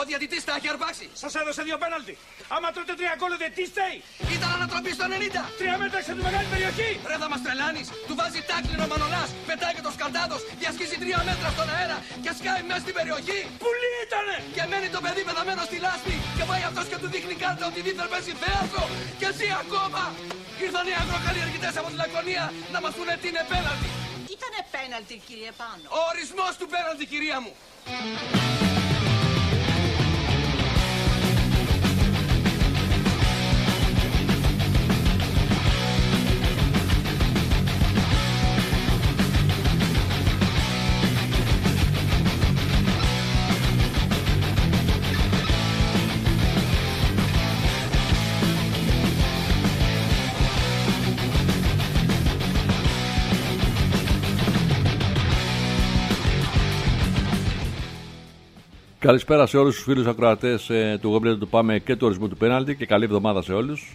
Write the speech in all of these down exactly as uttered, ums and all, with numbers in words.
Ο διαιτητής τα έχει αρπάξει. Σας έδωσε δύο πέναλτι. Άμα τρώτε τρία γκολ, δεν τι στέει. Ήταν ανατροπή στο ενενήντα. Τρία μέτρα σε τη μεγάλη περιοχή. Ρε θα μας τρελάνεις. Του βάζει τάκλινο Μανολάς. Πετάει και το σκαλτάδος. Διασχίζει τρία μέτρα στον αέρα. Και σκάει μέσα στην περιοχή. Πουλί ήτανε. Και μένει το παιδί πεθαμένο στη λάσπη. Και πάει αυτός και του δείχνει κάρτα ότι δίθεν παίζει θέατρο. Και εσύ ακόμα. Ήρθαν οι αγροκαλλιεργητές από τη Λακωνία να μας πούνε τι είναι πέναλτι. Ήτανε πέναλτι, κύριε Πάνο. Ο ορισμός του πέναλτι, κυρία μου. Καλησπέρα σε όλους τους φίλους ακροατές ε, του Γόμπλετ του Πάμε και του ορισμού του πέναλτι και καλή εβδομάδα σε όλους.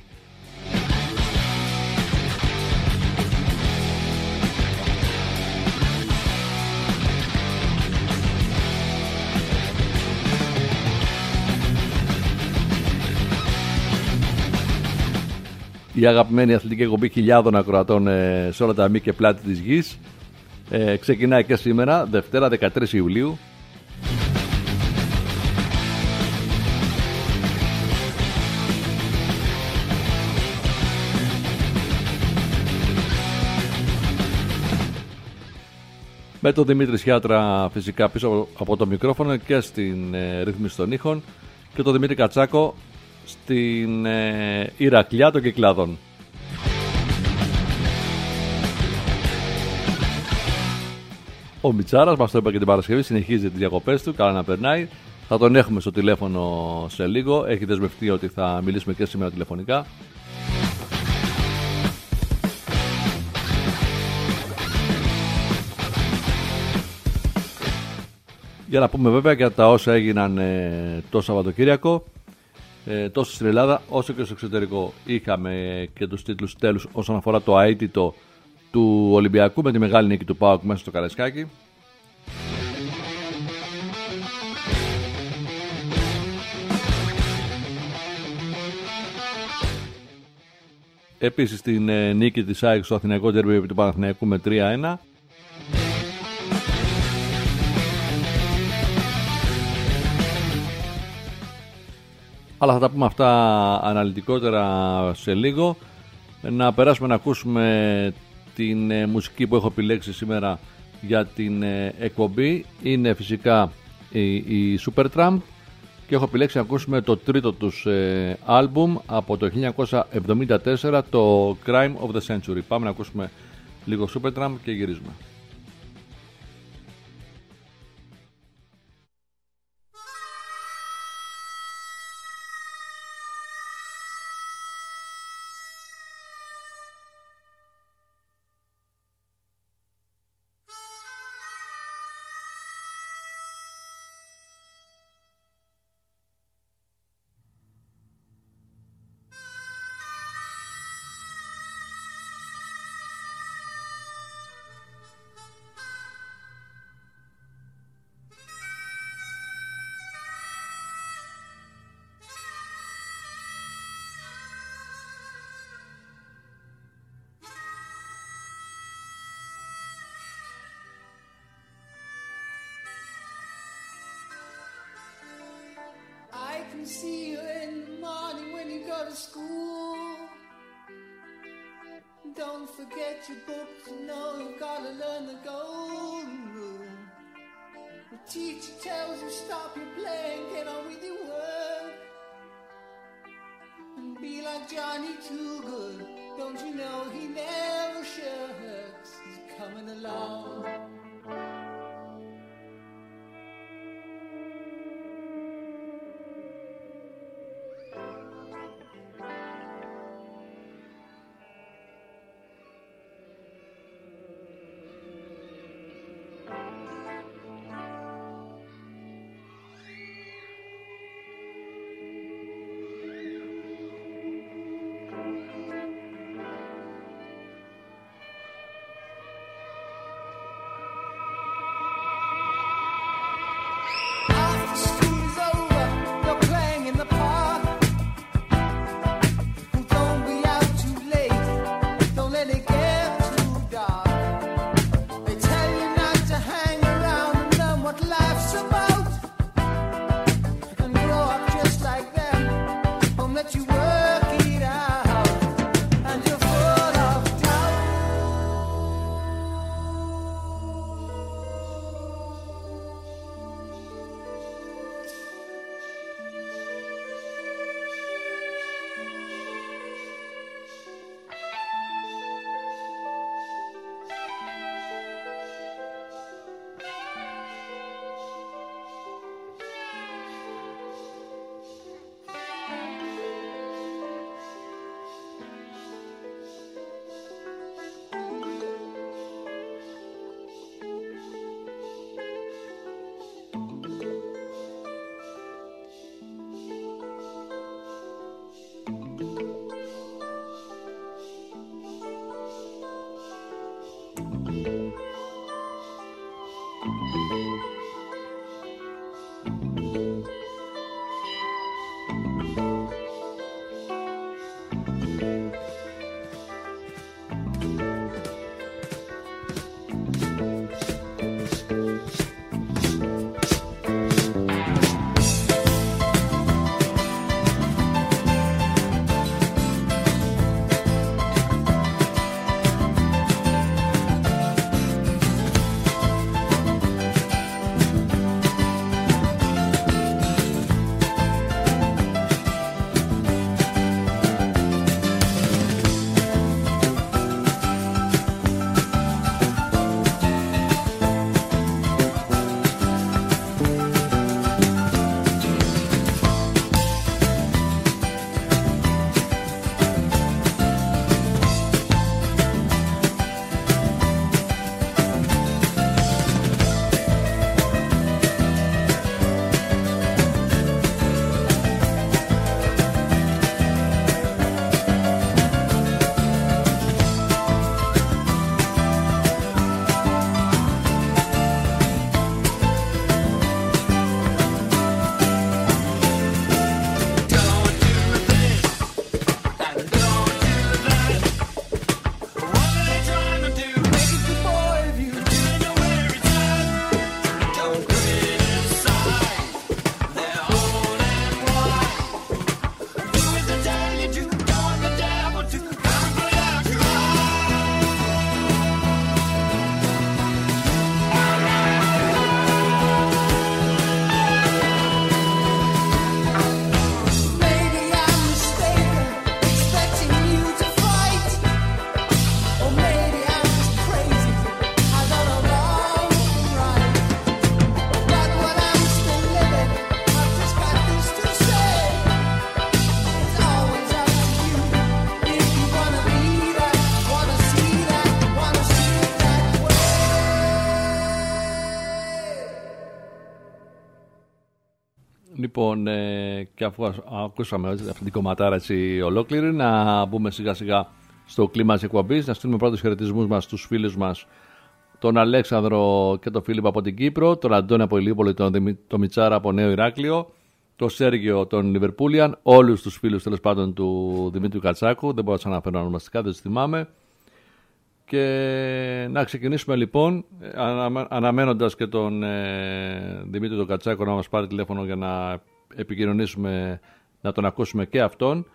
Η αγαπημένη αθλητική εκπομπή χιλιάδων ακροατών ε, σε όλα τα μη και πλάτη της γης ε, ξεκινάει και σήμερα, Δευτέρα δεκατρείς Ιουλίου. Με τον Δημήτρη Σιάτρα φυσικά πίσω από το μικρόφωνο και στην ε, ρύθμιση των ήχων και τον Δημήτρη Κατσάκο στην ε, Ηρακλιά των Κυκλάδων. Ο Μιτσάρας, μας το είπα και την Παρασκευή, συνεχίζει τις διακοπές του, καλά να περνάει. Θα τον έχουμε στο τηλέφωνο σε λίγο, έχει δεσμευτεί ότι θα μιλήσουμε και σήμερα τηλεφωνικά. Για να πούμε βέβαια για τα όσα έγιναν ε, το Σαββατοκύριακο, ε, τόσο στην Ελλάδα όσο και στο εξωτερικό. Είχαμε και τους τίτλους τέλους όσον αφορά το αίτητο του Ολυμπιακού με τη μεγάλη νίκη του ΠΑΟΚ μέσα στο Καραϊσκάκι. Επίσης την ε, νίκη της ΑΕΚ στο Αθηναϊκό Ντέρμπι επί του Παναθηναϊκού με τρία ένα. Αλλά θα τα πούμε αυτά αναλυτικότερα σε λίγο. Να περάσουμε να ακούσουμε την ε, μουσική που έχω επιλέξει σήμερα για την ε, εκπομπή. Είναι φυσικά η, η Supertramp και έχω επιλέξει να ακούσουμε το τρίτο τους ε, άλμπουμ από το χίλια εννιακόσια εβδομήντα τέσσερα, το Crime of the Century. Πάμε να ακούσουμε λίγο Supertramp και γυρίζουμε. See you in the morning when you go to school. Don't forget your books, you know you've got to learn the golden rule. The teacher tells you stop your playing, get on with your work. And be like Johnny Too Good, don't you know he never shirks, he's coming along. Λοιπόν, ε, και αφού ακούσαμε αυτή την κομματάρα έτσι ολόκληρη, να μπούμε σιγά σιγά στο κλίμα της εκπομπής, να στείλουμε πρώτους χαιρετισμούς μας στους φίλους μας, τον Αλέξανδρο και τον Φίλιππο από την Κύπρο, τον Αντώνη από Ηλίουπολη, τον, τον Μιτσάρα από Νέο Ηράκλειο, τον Σέργιο τον Λιβερπούλιαν, όλους τους φίλους τέλος πάντων του Δημήτριου Κατσάκου, δεν μπορώ να σας αναφέρω ονομαστικά, δεν τους θυμάμαι. Και να ξεκινήσουμε λοιπόν, ανα, αναμένοντας και τον ε, Δημήτρη τον Κατσάκο να μας πάρει τηλέφωνο για να επικοινωνήσουμε, να τον ακούσουμε και αυτόν.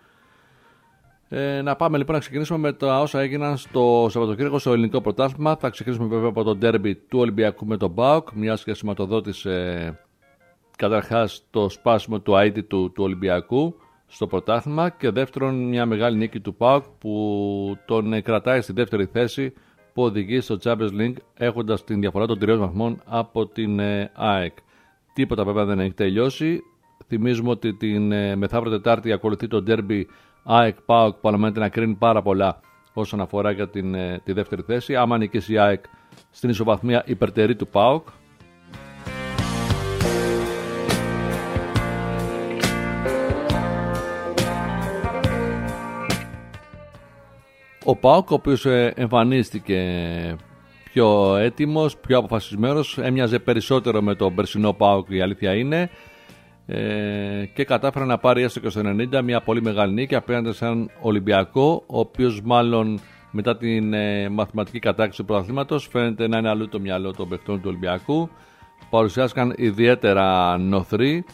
Ε, να πάμε λοιπόν να ξεκινήσουμε με τα όσα έγιναν στο Σαββατοκύριακο στο ελληνικό πρωτάθλημα. Θα ξεκινήσουμε βέβαια από το ντέρμπι του Ολυμπιακού με τον ΠΑΟΚ, μιας και σηματοδότησε καταρχάς το σπάσιμο του αίτητου του, του Ολυμπιακού στο πρωτάθλημα, και δεύτερον μια μεγάλη νίκη του ΠΑΟΚ που τον κρατάει στη δεύτερη θέση που οδηγεί στο Champions League, έχοντας την διαφορά των τριών βαθμών από την ΑΕΚ. Τίποτα βέβαια δεν έχει τελειώσει. Θυμίζουμε ότι την μεθαύριο Τετάρτη ακολουθεί το ντέρμπι ΑΕΚ ΠΑΟΚ που αναμένεται να κρίνει πάρα πολλά όσον αφορά για την, τη δεύτερη θέση. Άμα νικήσει η ΑΕΚ στην ισοβαθμία υπερτερεί του ΠΑΟΚ. Ο ΠΑΟΚ, ο οποίος εμφανίστηκε πιο έτοιμος, πιο αποφασισμένος, έμοιαζε περισσότερο με τον περσινό ΠΑΟΚ, η αλήθεια είναι, ε, και κατάφερε να πάρει έστω και στο ενενήντα μια πολύ μεγάλη νίκη απέναντι σε έναν Ολυμπιακό, ο οποίος μάλλον μετά την ε, μαθηματική κατάκτηση του πρωταθλήματος φαίνεται να είναι αλλού το μυαλό των παιχτών του Ολυμπιακού. Παρουσιάστηκαν ιδιαίτερα νοθροί.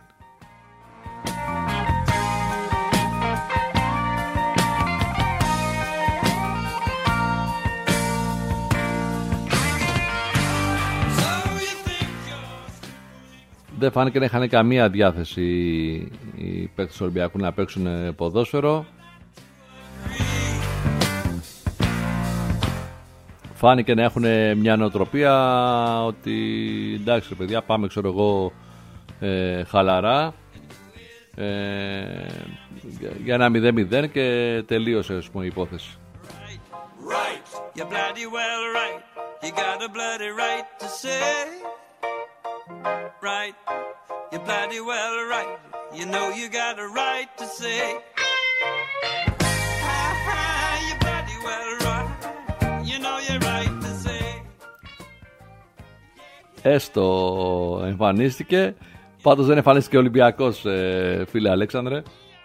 Δεν φάνηκε να είχαν καμία διάθεση οι παίκτες του Ολυμπιακού να παίξουν ποδόσφαιρο. Φάνηκε να έχουν μια νοοτροπία ότι εντάξει ρε παιδιά, πάμε ξέρω εγώ ε, χαλαρά ε, για ένα μηδέν μηδέν και τελείωσε ας πούμε η υπόθεση. Right, you're bloody well right. You got a bloody right to say right. You're bloody well right. You know you got a right to say Έστω εμφανίστηκε. Πάντως δεν εμφανίστηκε ο Ολυμπιακός, ε, φίλε Αλέξανδρε.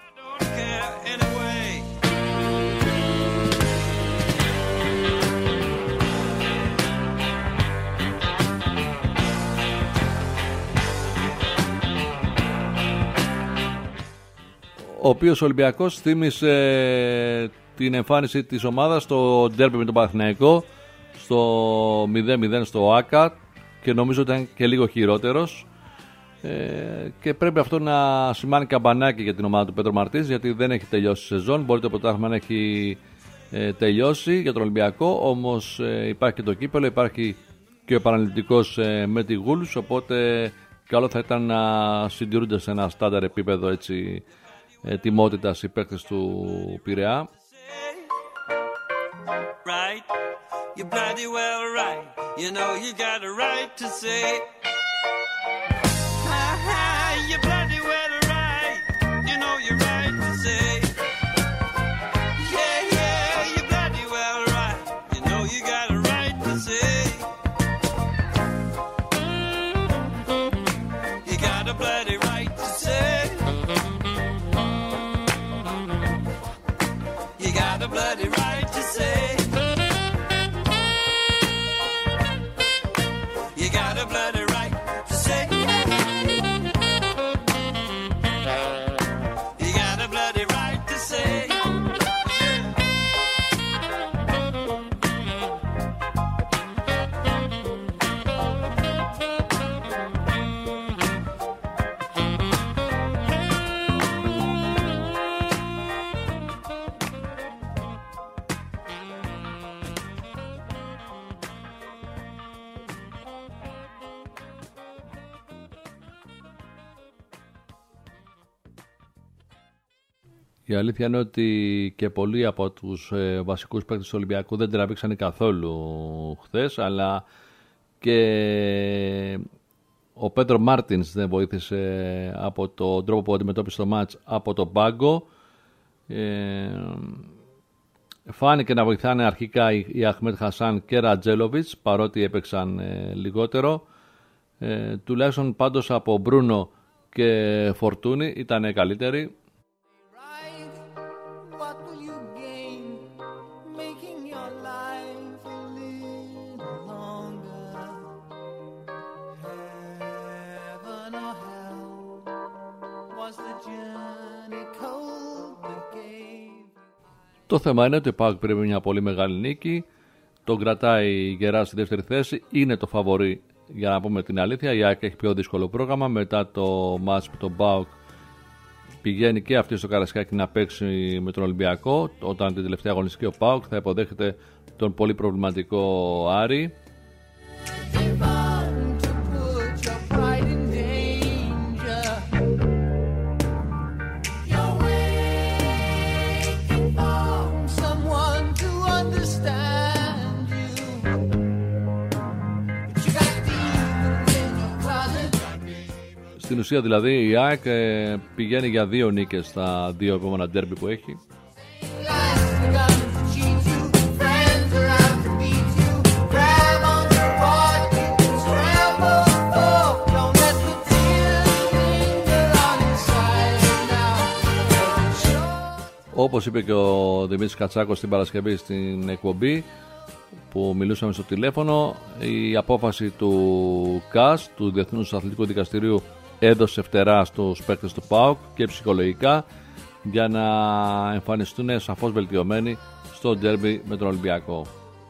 Ο οποίος Ολυμπιακός θύμισε την εμφάνιση της ομάδας στο ντέρμπι με τον Παναθηναϊκό, στο μηδέν μηδέν στο ΆΚΑ, και νομίζω ότι ήταν και λίγο χειρότερος, ε, και πρέπει αυτό να σημάνει καμπανάκι για την ομάδα του Πέτρο Μαρτής, γιατί δεν έχει τελειώσει η σεζόν. Μπορεί το πρωτάθλημα να έχει ε, τελειώσει για τον Ολυμπιακό, όμως ε, υπάρχει και το κύπελο, υπάρχει και ο επαναληπτικός ε, με τη Γούλους, οπότε καλό θα ήταν να συντηρούνται σε ένα στάνταρ επίπεδο έτσι ετοιμότητας οι παίκτες του Πειραιά. Right, you're bloody well right. You know you got a right to say, ha ha, you're bloody well right. You know you're right to say, yeah, yeah, you're bloody well right. You know you got a right to say, you got a bloody right to say, you got a bloody right to say. Η αλήθεια είναι ότι και πολλοί από τους ε, βασικούς παίκτες του Ολυμπιακού δεν τραβήξαν καθόλου χθες, αλλά και ο Πέτρο Μάρτινς δεν βοήθησε από τον τρόπο που αντιμετώπισε το μάτς από τον πάγκο. Ε, φάνηκε να βοηθάνε αρχικά οι Αχμέτ Χασάν και Ρατζέλοβιτς, παρότι έπαιξαν ε, λιγότερο. Ε, τουλάχιστον πάντως από Μπρούνο και Φορτούνη ήταν καλύτεροι. Το θέμα είναι ότι ο ΠΑΟΚ πρέπει μια πολύ μεγάλη νίκη. Τον κρατάει γερά στη δεύτερη θέση. Είναι το φαβορί, για να πούμε την αλήθεια. Η ΑΕΚ έχει πιο δύσκολο πρόγραμμα. Μετά το μάτς με τον ΠΑΟΚ πηγαίνει και αυτή στο Καρασκάκι να παίξει με τον Ολυμπιακό. Όταν την τελευταία αγωνιστική ο ΠΑΟΚ θα υποδέχεται τον πολύ προβληματικό Άρη. Στην ουσία δηλαδή η ΑΕΚ ε, πηγαίνει για δύο νίκες στα δύο επόμενα ντέρμπι που έχει. Όπως είπε και ο Δημήτρης Κατσάκος την Παρασκευή στην εκπομπή που μιλούσαμε στο τηλέφωνο, η απόφαση του ΚΑΣ, του Διεθνούς Αθλητικού Δικαστηρίου, έδωσε φτερά στους παίκτες του ΠΑΟΚ και ψυχολογικά για να εμφανιστούν σαφώς βελτιωμένοι στο ντέρμπι με τον Ολυμπιακό.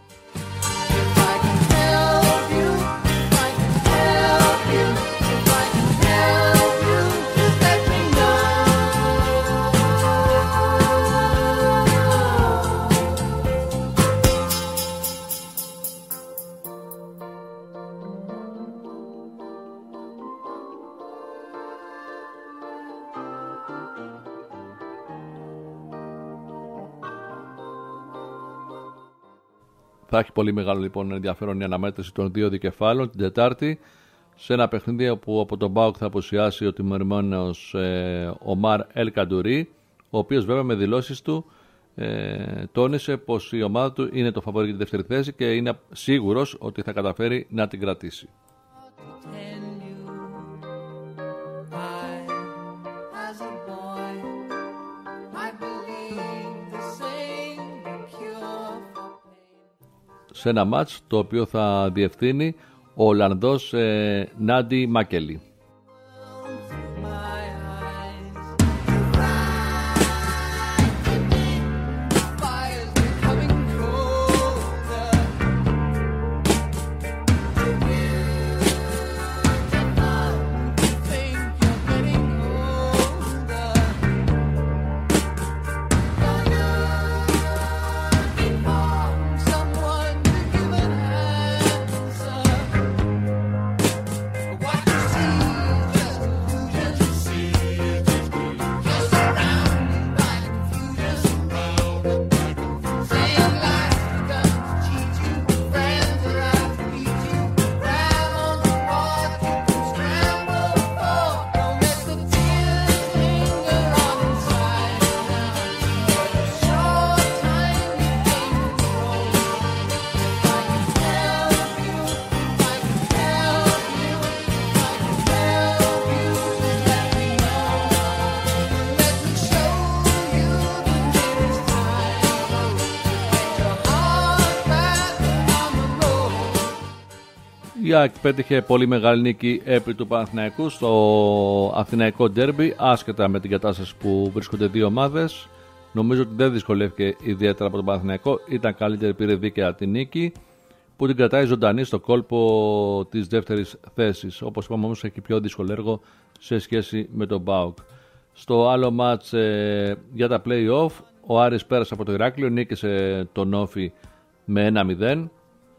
Θα έχει πολύ μεγάλο λοιπόν ενδιαφέρον η αναμέτρηση των δύο δικεφάλων την Τετάρτη, σε ένα παιχνίδι που από τον ΠΑΟΚ θα απουσιάσει ο τιμωρημένος ε, Ομάρ Ελ Καντουρί, ο οποίος βέβαια με δηλώσεις του ε, τόνισε πως η ομάδα του είναι το φαβορί για τη δεύτερη θέση και είναι σίγουρος ότι θα καταφέρει να την κρατήσει. Σε ένα μάτς το οποίο θα διευθύνει ο Ολλανδός ε, Νάντι Μακέλη. Η ΑΕΚ πέτυχε πολύ μεγάλη νίκη επί του Παναθηναϊκού στο Αθηναϊκό Ντέρμπι, άσχετα με την κατάσταση που βρίσκονται δύο ομάδες. Νομίζω ότι δεν δυσκολεύτηκε ιδιαίτερα από τον Παναθηναϊκό, ήταν καλύτερη, πήρε δίκαια τη νίκη που την κρατάει ζωντανή στο κόλπο της δεύτερης θέσης. Όπως είπαμε όμως έχει πιο δύσκολο έργο σε σχέση με τον ΠΑΟΚ. Στο άλλο μάτς ε, για τα play-off ο Άρης πέρασε από το Ηράκλειο, νίκησε τον Όφη με ένα μηδέν.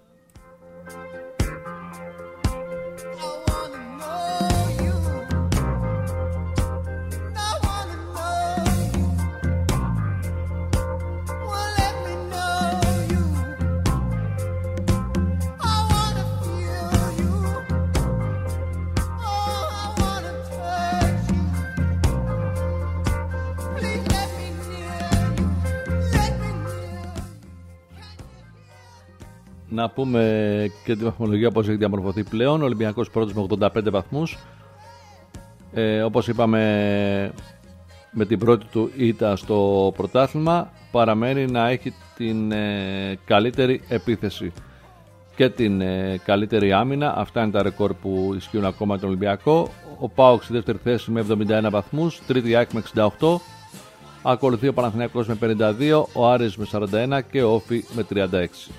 Να πούμε και τη βαθμολογία πώς έχει διαμορφωθεί πλέον. Ο Ολυμπιακός πρώτος με ογδόντα πέντε βαθμούς. Ε, όπως είπαμε, με την πρώτη του ήττα στο πρωτάθλημα παραμένει να έχει την ε, καλύτερη επίθεση και την ε, καλύτερη άμυνα. Αυτά είναι τα ρεκόρ που ισχύουν ακόμα τον Ολυμπιακό. Ο ΠΑΟΚ στη δεύτερη θέση με εβδομήντα ένα βαθμούς, τρίτη ΑΕΚ με εξήντα οκτώ. Ακολουθεί ο Παναθηναϊκός με πενήντα δύο, ο Άρης με σαράντα ένα και ο Όφη με τριάντα έξι.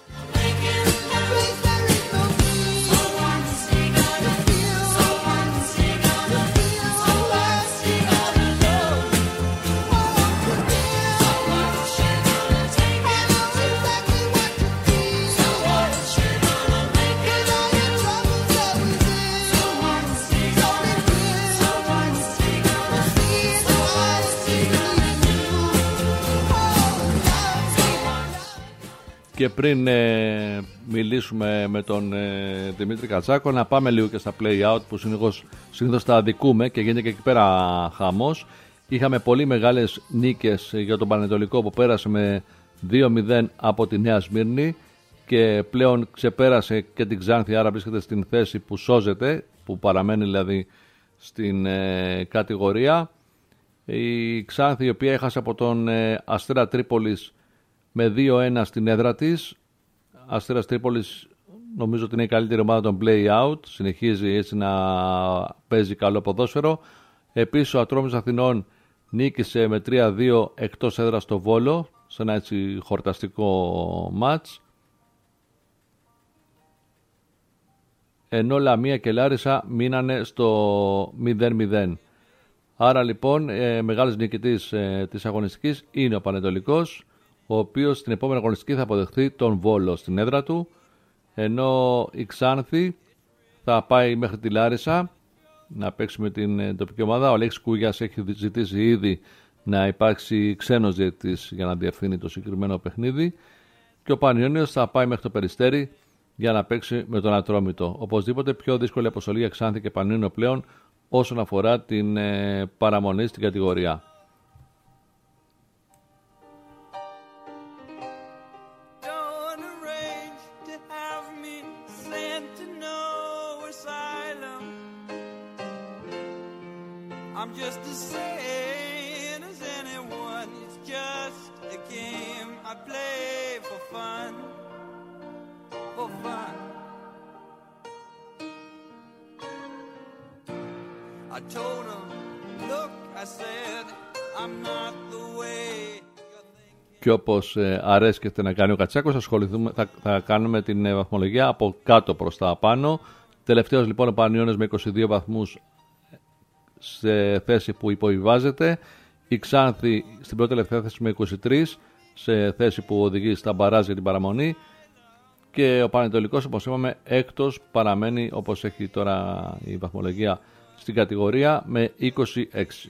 Και πριν ε, μιλήσουμε με τον ε, Δημήτρη Κατσάκο, να πάμε λίγο και στα play-out που συνήθως, συνήθως τα αδικούμε και γίνεται και εκεί πέρα χαμός. Είχαμε πολύ μεγάλες νίκες για τον Πανετολικό που πέρασε με δύο μηδέν από τη Νέα Σμύρνη και πλέον ξεπέρασε και την Ξάνθη, άρα βρίσκεται στην θέση που σώζεται, που παραμένει δηλαδή στην ε, κατηγορία. Η Ξάνθη, η οποία έχασε από τον ε, Αστέρα Τρίπολης με δύο ένα στην έδρα της. Αστέρας Τρίπολης νομίζω ότι είναι η καλύτερη ομάδα των play-out. Συνεχίζει έτσι να παίζει καλό ποδόσφαιρο. Επίσης ο Ατρόμητος Αθηνών νίκησε με τρία δύο εκτός έδρας στο Βόλο, σε ένα έτσι χορταστικό μάτς. Ενώ Λαμία και Λάρισα μείνανε στο μηδέν μηδέν. Άρα λοιπόν ε, μεγάλος νικητής ε, της αγωνιστικής είναι ο Πανετολικός, ο οποίος στην επόμενη αγωνιστική θα αποδεχθεί τον Βόλο στην έδρα του, ενώ η Ξάνθη θα πάει μέχρι τη Λάρισα να παίξει με την τοπική ομάδα. Ο Αλέξης Κούγιας έχει ζητήσει ήδη να υπάρξει ξένος διαιτητής για να διευθύνει το συγκεκριμένο παιχνίδι και ο Πανιώνιος θα πάει μέχρι το Περιστέρι για να παίξει με τον Ατρόμητο. Οπωσδήποτε πιο δύσκολη αποστολή για Ξάνθη και Πανιώνιο πλέον όσον αφορά την ε, παραμονή στην κατηγορία. I'm just the same as anyone. It's just a game I play for fun. For fun. I told him, look, I said, I'm not the way. Και όπως ε, αρέσκεται να κάνει ο Κατσάκος, ασχοληθούμε, θα, θα κάνουμε την ε, βαθμολογία από κάτω προς τα πάνω. Τελευταίος λοιπόν ο Πανιώνιος με είκοσι δύο βαθμούς σε θέση που υποβιβάζεται. Η Ξάνθη στην πρώτη τελευταία θέση με είκοσι τρία, σε θέση που οδηγεί στα μπαράζ για την παραμονή. Και ο Πανετολικός, όπως είπαμε, έκτος παραμένει όπως έχει τώρα η βαθμολογία στην κατηγορία με είκοσι έξι.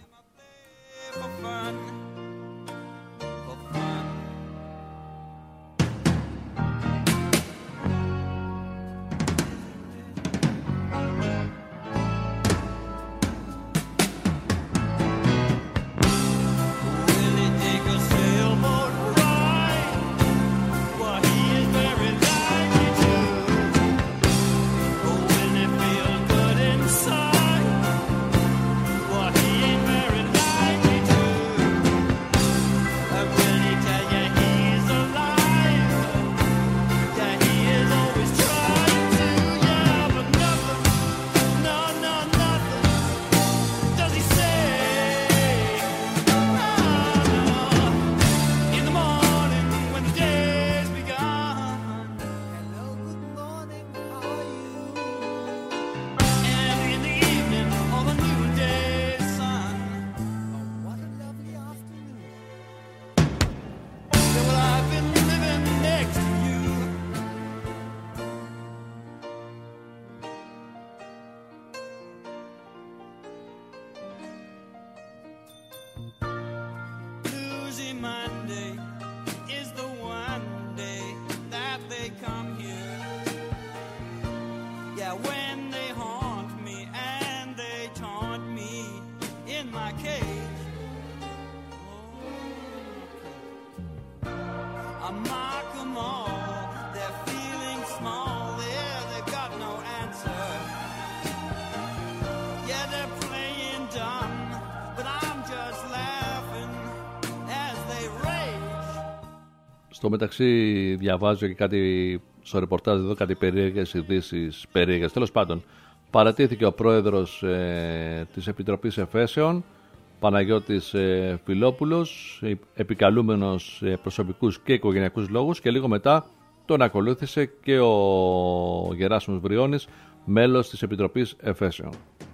Στο μεταξύ διαβάζω και κάτι στο ρεπορτάζ εδώ, κάτι περίεργες ειδήσεις, περίεργες. Τέλος πάντων, παρατήθηκε ο πρόεδρος ε, της Επιτροπής Εφέσεων, Παναγιώτης ε, Φιλόπουλος, επικαλούμενος ε, προσωπικούς και οικογενειακούς λόγους, και λίγο μετά τον ακολούθησε και ο Γεράσιμος Βριώνης, μέλος της Επιτροπής Εφέσεων.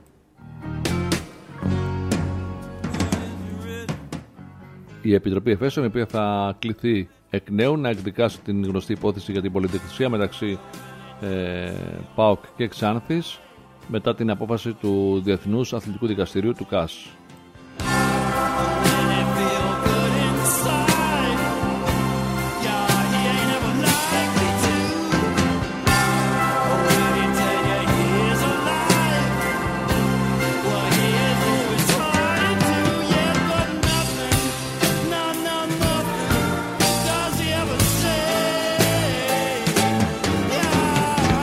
Η Επιτροπή Εφέσεων, η οποία θα κληθεί εκ νέου να εκδικάσει την γνωστή υπόθεση για την πολυδιοκτησία μεταξύ ε, ΠΑΟΚ και Ξάνθης, μετά την απόφαση του Διεθνούς Αθλητικού Δικαστηρίου του ΚΑΣ.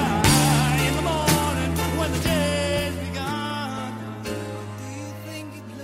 Think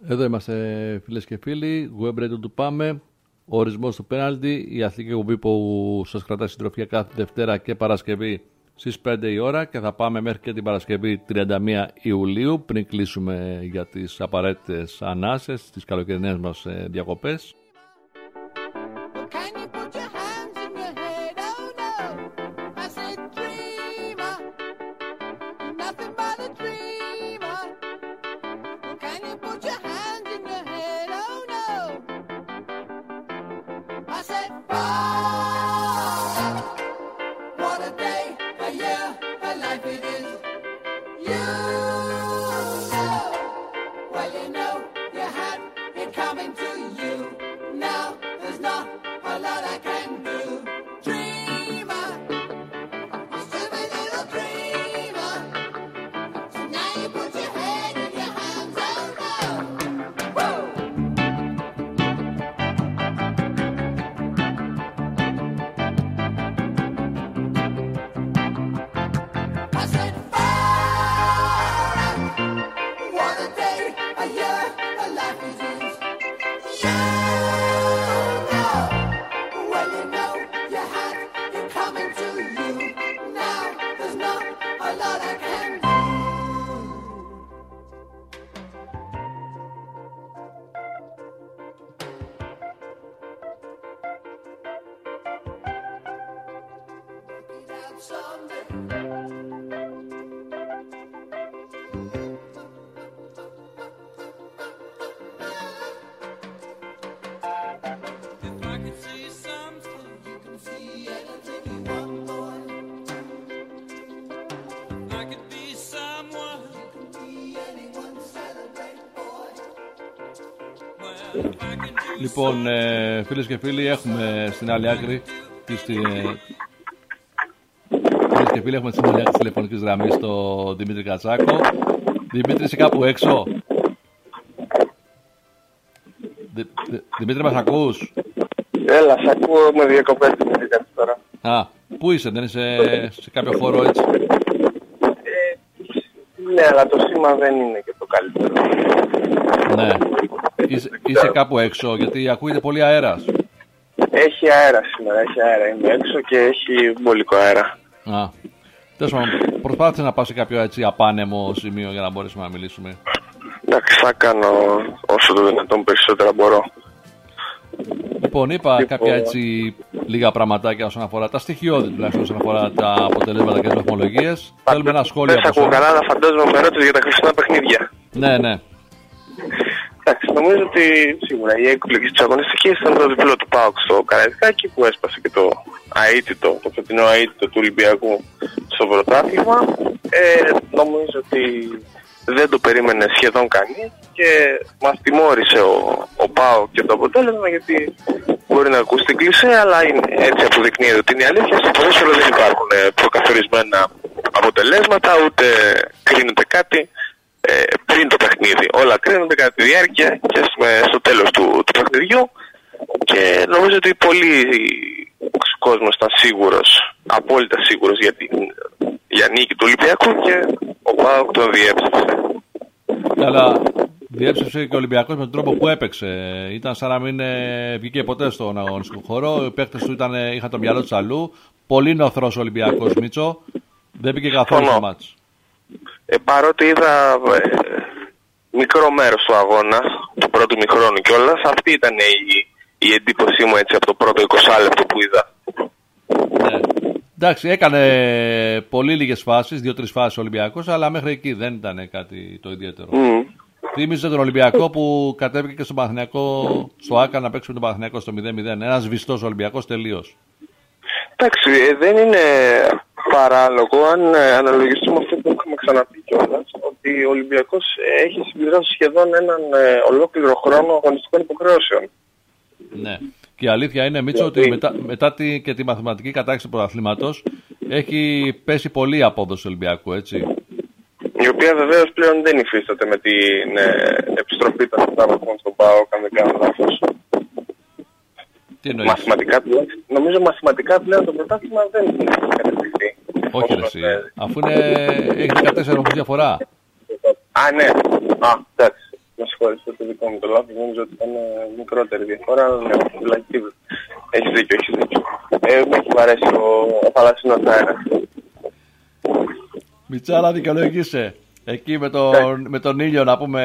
Εδώ είμαστε φίλες και φίλοι. Web Radio του Πάμε. Ο ορισμός του πέναλτι. Η αθλητική εκπομπή που σας κρατά συντροφιά κάθε Δευτέρα και Παρασκευή στις πέντε η ώρα. Και θα πάμε μέχρι και την Παρασκευή τριάντα μία Ιουλίου. Πριν κλείσουμε για τις απαραίτητες ανάσες, τις καλοκαιρινές μας διακοπές. Λοιπόν, ε, φίλες και φίλοι, έχουμε στην άλλη άκρη της, ε, φίλες και φίλοι, έχουμε στην άλλη άκρη της τηλεφωνικής γραμμής τον Δημήτρη Κατσάκο. Δημήτρη, είσαι κάπου έξω? Δη, Δη, Δημήτρη, μας ακούς? Έλα, σ' ακούω με διακοπές τώρα. Α, πού είσαι, δεν είσαι σε κάποιο χώρο έτσι? Ε, ναι, αλλά το σήμα δεν είναι και το καλύτερο. Ναι. Είσαι, είσαι κάπου έξω, γιατί ακούγεται πολύ αέρας. Έχει αέρα σήμερα, έχει αέρα. Είμαι έξω και έχει μπολικό αέρα. Α, τέλος πάντων, προσπάθησε να πάω σε κάποιο έτσι απάνεμο σημείο για να μπορέσουμε να μιλήσουμε. Εντάξει, θα κάνω όσο το δυνατόν περισσότερα μπορώ. Λοιπόν, είπα λοιπόν... κάποια έτσι λίγα πραγματάκια όσον αφορά τα στοιχειώδη, τουλάχιστον όσον αφορά τα αποτελέσματα και τις βαθμολογίες. Θέλουμε ένα σχόλιο. Δεν σ' ακούω καλά, αλλά φαντάζομαι με ρώτησε για τα χρυσά παιχνίδια. Ναι, ναι. Εντάξει, νομίζω ότι σίγουρα η έκπληξη της αγωνιστικής ήταν το διπλό του ΠΑΟΚ στο Καραϊσκάκι που έσπασε και το αίτητο, το φετινό αίτητο του Ολυμπιακού στο πρωτάθλημα. Ε, νομίζω ότι δεν το περίμενε σχεδόν κανείς και μας τιμώρησε ο, ο ΠΑΟΚ και το αποτέλεσμα, γιατί μπορεί να ακούσει κλισέ, αλλά είναι, έτσι αποδεικνύεται ότι είναι η αλήθεια. Στο ποδόσφαιρο δεν υπάρχουν προκαθορισμένα αποτελέσματα, ούτε κρίνεται κάτι Ε, πριν το παιχνίδι. Όλα κρίνονται κατά τη διάρκεια και στο τέλος του, του παιχνιδιού, και νομίζω ότι πολλοί κόσμος ήταν σίγουρος, απόλυτα σίγουρος για, την, για νίκη του Ολυμπιακού, και ο ΠΑΟΚ τον διέψευσε. Αλλά διέψευσε και ο Ολυμπιακός με τον τρόπο που έπαιξε. Ήταν σαν να μην ε, βγήκε ποτέ στον αγωνιστικό χώρο. Οι παίκτες του ήταν, είχαν το μυαλό τους αλλού. Πολύ νοθρός ο Ολυμπιακός, Μίτσο. Δεν πήγε καθόλου στο μάτς. Ε, παρότι είδα ε, μικρό μέρος του αγώνα, του πρώτου μηχρόνου κιόλας, αυτή ήταν η, η εντύπωσή μου έτσι από το πρώτο είκοσι λεπτό που είδα. Ναι. Εντάξει, έκανε πολύ λίγες φάσεις, δύο-τρεις φάσεις ο Ολυμπιακός, αλλά μέχρι εκεί δεν ήταν κάτι το ιδιαίτερο. Mm. Θύμιζε τον Ολυμπιακό που κατέβηκε και στον Παναθηναϊκό, στο ΆΚΑ να παίξει με τον Παναθηναϊκό στο μηδέν μηδέν. Ένας βιστός Ολυμπιακός τελείως. Εντάξει, δεν είναι παράλογο αν ε, αναλογιστούμε αυτό που έχουμε ξαναπεί κιόλας, ότι ο Ολυμπιακός έχει συμπληρώσει σχεδόν έναν ε, ολόκληρο χρόνο αγωνιστικών υποχρεώσεων. Ναι. Και η αλήθεια είναι, Μίτσο, ότι μετά, μετά τη, και τη μαθηματική κατάξυση του πρωταθλήματος έχει πέσει πολύ η απόδοση του Ολυμπιακού, έτσι. Η οποία βεβαίως πλέον δεν υφίσταται με την ε, επιστροφή των επτά βαθμών στον ΠΑΟΚ, αν δεν κάνω λάθος. Τι εννοείς? Μαθηματικά, νομίζω μαθηματικά πλέον το πρωτάθλημα δεν έχει κατευθυνθεί. Όχι ρε εσύ, αφού είναι, έχει δεκατέσσερα βαθμούς διαφορά. Α, ναι. Α, εντάξει. με συγχωρείτε το δικό μου το λάθος, νομίζω ότι ήταν μικρότερη διαφορά, αλλά ναι, δηλαδή, έχεις δίκιο, έχεις δίκιο. Ε, με έχει βαρέσει ο, ο θαλασσινός αέρας. Μιτσάρα, δικαιολογήσε. Εκεί με, το, με τον ήλιο να πούμε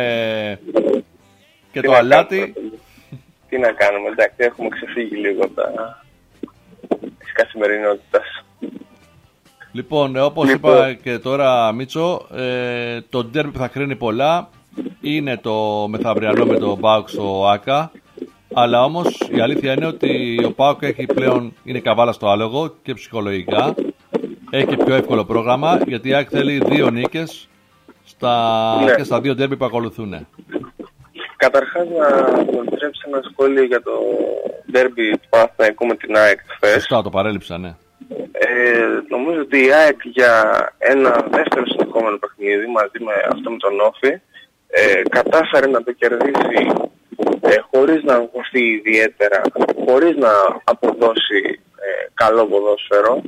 και Τι το να αλάτι. κάνουμε, τι να κάνουμε, εντάξει, έχουμε ξεφύγει λίγο από τα της καθημερινότητας. Λοιπόν, όπως Λοιπόν. είπα και τώρα, Μίτσο, ε, το ντέρμπι που θα κρίνει πολλά είναι το μεθαυριανό με το ΠΑΟΚ στο ΆΚΑ. Αλλά όμως η αλήθεια είναι ότι ο ΠΑΟΚ έχει πλέον, είναι καβάλα στο άλογο και ψυχολογικά. Έχει και πιο εύκολο πρόγραμμα, γιατί η ΑΕΚ θέλει δύο νίκες στα, Ναι. και στα δύο ντέρμπι που ακολουθούν. Καταρχάς να μου επιτρέψει ένα σχόλιο για το ντέρμπι του Παναθηναϊκού με την ΑΕΚ χθες. Σωστά, το παρέλειψα, ναι. Ε, νομίζω ότι η ΑΕΚ για ένα δεύτερο συνεχόμενο παιχνίδι μαζί με αυτό με τον Όφη ε, κατάφερε να το κερδίσει ε, χωρίς να αγχωθεί ιδιαίτερα, χωρίς να αποδώσει ε, καλό ποδόσφαιρο,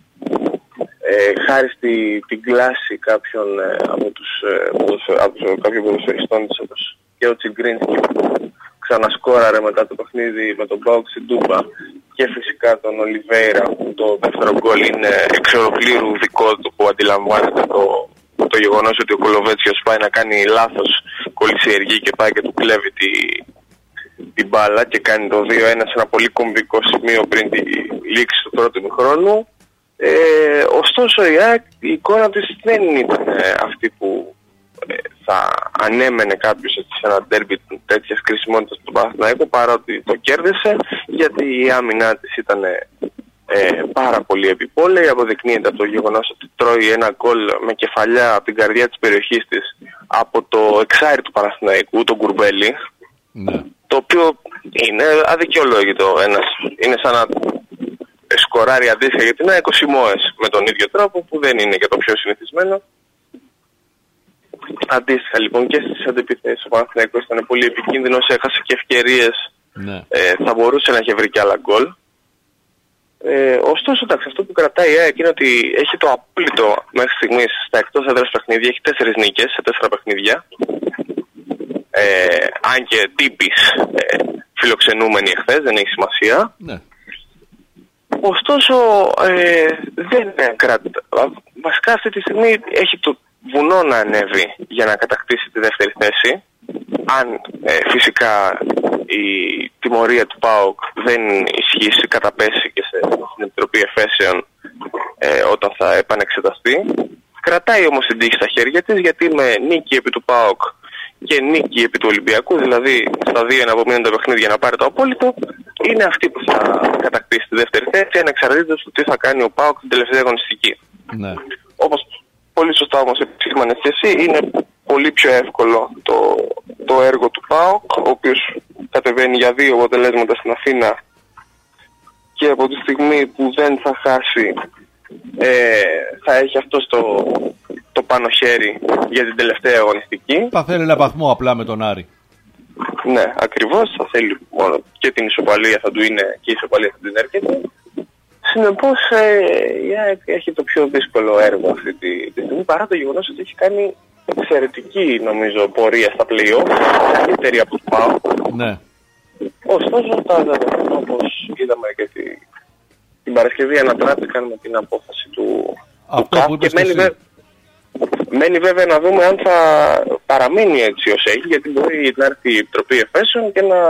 ε, χάρη στη, την κλάση κάποιων ε, από τους, ε, ποδοσφαι, από τους κάποιων ποδοσφαιριστών της, όπως και ο Τσιγκρίνσκι που ξανασκόραρε μετά το παιχνίδι με τον ΠΑΟΚ στην Τούμπα, και φυσικά τον Ολιβέιρα που το δεύτερο γκολ είναι εξ ολοκλήρου δικό του, που αντιλαμβάνεται το, το γεγονός ότι ο Κολοβέτσιος πάει να κάνει λάθος κολυσιεργή και πάει και του κλέβει τη, την μπάλα και κάνει το δύο ένα σε ένα πολύ κομβικό σημείο πριν τη λήξη του πρώτου ημιχρόνου. Ε, ωστόσο η ΑΕΚ, η εικόνα της δεν ήταν ε, αυτή που ε, θα ανέμενε κάποιος σε ένα ντέρμπι τέτοιας κρισιμότητας του Παναθηναϊκού, παρότι το κέρδισε, γιατί η άμυνά της ήταν ε, ε, πάρα πολύ επιπόλαιη. Αποδεικνύεται από το γεγονός ότι τρώει ένα γκολ με κεφαλιά από την καρδιά της περιοχής της από το εξάρι του Παναθηναϊκού, τον Κουρμπέλη, Ναι. το οποίο είναι αδικαιολόγητο. Ένας, είναι σαν να σκοράρει αντίστοιχα για την ΑΕΚ ο Σιμόες με τον ίδιο τρόπο, που δεν είναι και το πιο συνηθισμένο. Αντίστοιχα λοιπόν και στις αντεπιθέσεις ο Παναθηναϊκός ήταν πολύ επικίνδυνος, έχασε και ευκαιρίες, Ναι. ε, θα μπορούσε να έχει βρει και άλλα γκολ. Ε, ωστόσο, εντάξει, αυτό που κρατάει η ΑΕΚ είναι ότι έχει το απόλυτο μέχρι στιγμής στα εκτός έδρας παιχνίδια, έχει τέσσερις νίκες σε τέσσερα παιχνίδια. Ε, αν και τύπης ε, φιλοξενούμενοι εχθές, δεν έχει σημασία. Ναι. Ωστόσο, ε, δεν κρατά. Βασικά αυτή τη στιγμή έχει το βουνό να ανέβει για να κατακτήσει τη δεύτερη θέση. Αν ε, φυσικά η τιμωρία του ΠΑΟΚ δεν ισχύσει, καταπέσει και σε, στην Επιτροπή Εφέσεων ε, όταν θα επανεξεταστεί. Κρατάει όμως την τύχη στα χέρια της, γιατί με νίκη επί του ΠΑΟΚ και νίκη επί του Ολυμπιακού, δηλαδή στα δύο εναπομείνοντα παιχνίδια να πάρει το απόλυτο, είναι αυτή που θα κατακτήσει τη δεύτερη θέση, ανεξαρτήτως του τι θα κάνει ο ΠΑΟΚ την τελευταία αγωνιστική. Ναι. Όπως πολύ σωστά όμως επισήμανες και εσύ, είναι πολύ πιο εύκολο το, το έργο του ΠΑΟΚ, ο οποίος κατεβαίνει για δύο αποτελέσματα στην Αθήνα, και από τη στιγμή που δεν θα χάσει ε, θα έχει αυτό στο, το πάνω χέρι για την τελευταία αγωνιστική. Θα θέλει ένα βαθμό απλά με τον Άρη. Ναι, ακριβώς, θα θέλει μόνο και την ισοπαλία θα του είναι, και η ισοπαλία θα την έρχεται. Συνεπώς ε, η ΑΕΚ έχει το πιο δύσκολο έργο αυτή τη, τη στιγμή, παρά το γεγονός ότι έχει κάνει εξαιρετική, νομίζω, πορεία στα play-off, καλύτερη από το ΠΑΟ. Ναι. Ωστόσο, τα δεδομένα, όπως είδαμε και τη, την Παρασκευή, ανατράπηκαν με την απόφαση του, Αυτό του ΚΑΦ, που είπες και μένει, και εσύ. βε... μένει βέβαια να δούμε αν θα παραμείνει έτσι ως έχει, γιατί μπορεί να έρθει η Επιτροπή Εφέσεων και να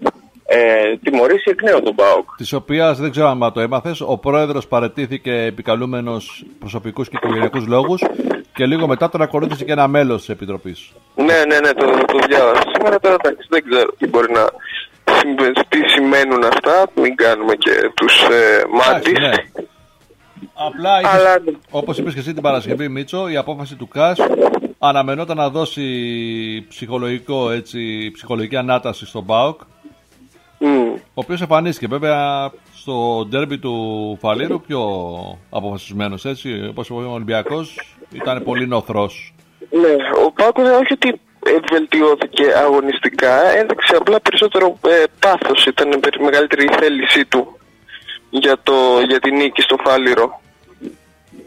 ε, τιμωρήσει εκ νέου τον ΠΑΟΚ. Της οποίας, δεν ξέρω αν το έμαθες, ο πρόεδρος παρετήθηκε επικαλούμενος προσωπικούς και οικογενειακούς λόγους και λίγο μετά τον ακολούθησε και ένα μέλος της Επιτροπής. Ναι, ναι, ναι, το, το διάβασα. Σήμερα τώρα εντάξει, δεν ξέρω τι μπορεί να τι σημαίνουν αυτά, μην κάνουμε και τους ε, μάτις. Ναι. Απλά, είχες, Αλλά... όπως είπες και εσύ την Παρασκευή, Μίτσο, η απόφαση του ΚΑΣ αναμενόταν να δώσει ψυχολογικό, έτσι, ψυχολογική ανάταση στον ΠΑΟΚ, Mm. ο οποίος εμφανίστηκε βέβαια στο ντέρμπι του Φαλήρου πιο αποφασισμένος, έτσι, όπως ο Ολυμπιακός ήταν πολύ νοθρός. Ναι, ο ΠΑΟΚ όχι ότι βελτιώθηκε αγωνιστικά, έδειξε απλά περισσότερο ε, πάθος, ήταν μεγαλύτερη η θέλησή του για, το, για την νίκη στο Φάληρο.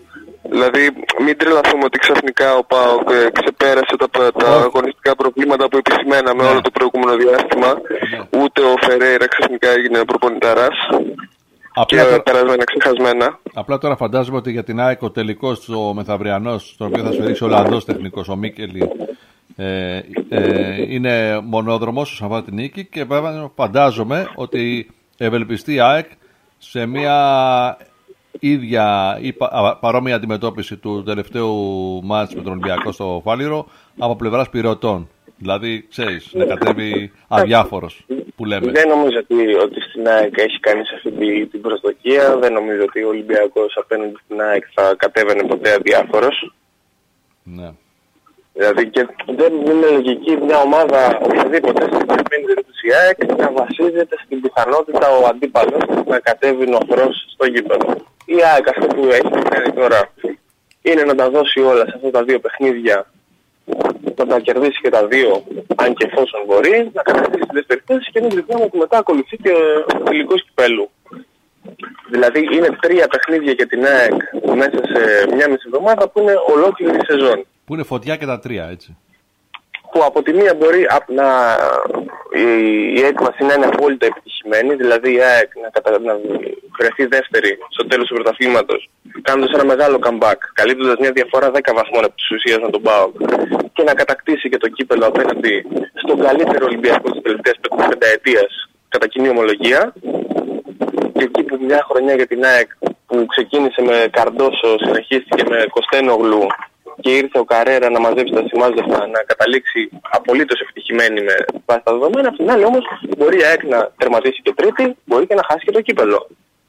Δηλαδή, μην τρελαθούμε ότι ξαφνικά ο ΠΑΟΚ ξεπέρασε τα, τα αγωνιστικά προβλήματα που επισημέναμε όλο το προηγούμενο διάστημα. Ναι. Ούτε ο Φερέιρα ξαφνικά έγινε προπονηταράς. Απλά και τώρα, περασμένα ξεχασμένα. Απλά τώρα φαντάζομαι ότι για την ΑΕΚ ο τελικός ο μεθαυριανός, στον οποίο θα σφαιρίσει ο Ολλανδός τεχνικός, ο Μίκελη, ε, ε, είναι μονόδρομος όσον αφορά την νίκη και βέβαια φαντάζομαι ότι ευελπιστεί η ΑΕΚ σε μια ίδια ή πα, παρόμοια αντιμετώπιση του τελευταίου μάτς με τον Ολυμπιακό στο Φάληρο από πλευράς πυρωτών. Δηλαδή, ξέρεις, να κατέβει αδιάφορος που λέμε. Δεν νομίζω ότι, ότι στην ΑΕΚ έχει κάνει σε αυτή την προσδοκία. Δεν νομίζω ότι ο Ολυμπιακός απέναντι στην ΑΕΚ θα κατέβαινε ποτέ αδιάφορος. Ναι. Δηλαδή και δεν είναι λογική μια ομάδα οποιαδήποτε στην περίπτωση της ΑΕΚ να βασίζεται στην πιθανότητα ο αντίπαλος να κατέβει νοθρός στο γήπεδο. Η ΑΕΚ αυτό που έχει κάνει τώρα είναι να τα δώσει όλα σε αυτά τα δύο παιχνίδια, να τα κερδίσει και τα δύο, αν και εφόσον μπορεί, να κατακτήσει τη δεύτερη θέση και μην ξεχνάμε ότι μετά ακολουθεί και ο τελικός κυπέλου. Δηλαδή είναι τρία παιχνίδια για την ΑΕΚ μέσα σε μια μισή εβδομάδα που είναι ολόκληρη σεζόν. Που είναι φωτιά και τα τρία, έτσι. Που από τη μία μπορεί να, η, η έκβαση να είναι απόλυτα επιτυχημένη, δηλαδή η ΑΕΚ να, κατα, να βρεθεί δεύτερη στο τέλος του πρωταθλήματος, κάνοντας ένα μεγάλο comeback, καλύπτοντας μια διαφορά δέκα βαθμών από τις ουσίες με τον ΠΑΟΚ και να κατακτήσει και το κύπελο απέναντι στον καλύτερο Ολυμπιακό της τελευταίας πενταετίας κατά κοινή ομολογία. Και εκεί που μια χρονιά για την ΑΕΚ που ξεκίνησε με Καρντόσο, συνεχίστηκε με Κωστένογλου και ήρθε ο Καρέρα να μαζέψει τα σημάζευτα, να καταλήξει απολύτως ευτυχημένη με βάση τα δεδομένα. Απ' την άλλη όμως μπορεί η ΑΕΚ να τερματίσει και τρίτη, μπορεί και να χάσει και το κύπελο.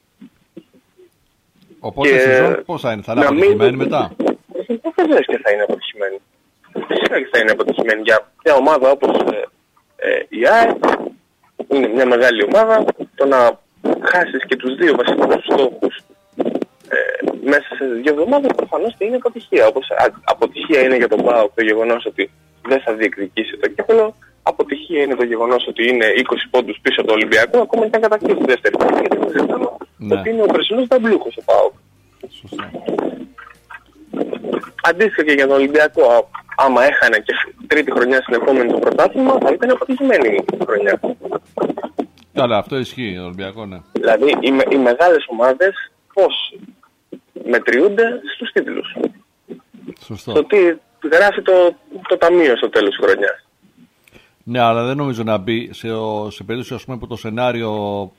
Οπότε η σεζόν πώς θα είναι, θα είναι αποτυχημένη μετά? Βεβαίως και θα είναι αποτυχημένη. Φυσικά και θα είναι αποτυχημένη για μια ομάδα όπως ε, ε, η ΑΕΚ. Είναι μια μεγάλη ομάδα. Το να χάσεις και τους δύο βασικούς στόχους ε, μέσα σε δύο εβδομάδες προφανώς και είναι αποτυχία. Όπως α, αποτυχία είναι για τον ΠΑΟΚ το γεγονός ότι δεν θα διεκδικήσει το κύπελο. Αποτυχία είναι το γεγονός ότι είναι είκοσι πόντους πίσω από το Ολυμπιακό, ακόμα και αν κατακτήσει τη δεύτερη θέση. Γιατί δεν ζητάμε ότι είναι ο περσινός ταμπλούχος ο ΠΑΟΚ. Σωστά. Αντίστοιχα και για τον Ολυμπιακό, άμα έχανε και τρίτη χρονιά συνεχόμενη το πρωτάθλημα, θα ήταν αποτυχημένη η χρονιά. Καλά, αυτό ισχύει, ο Ολυμπιακό, ναι. Δηλαδή, οι, οι μεγάλες ομάδες πώς μετριούνται στους τίτλους. Σωστό. Το τι γράφει το, το ταμείο στο τέλος της χρονιάς. Ναι, αλλά δεν νομίζω να μπει σε, σε περίπτωση ας πούμε, που το σενάριο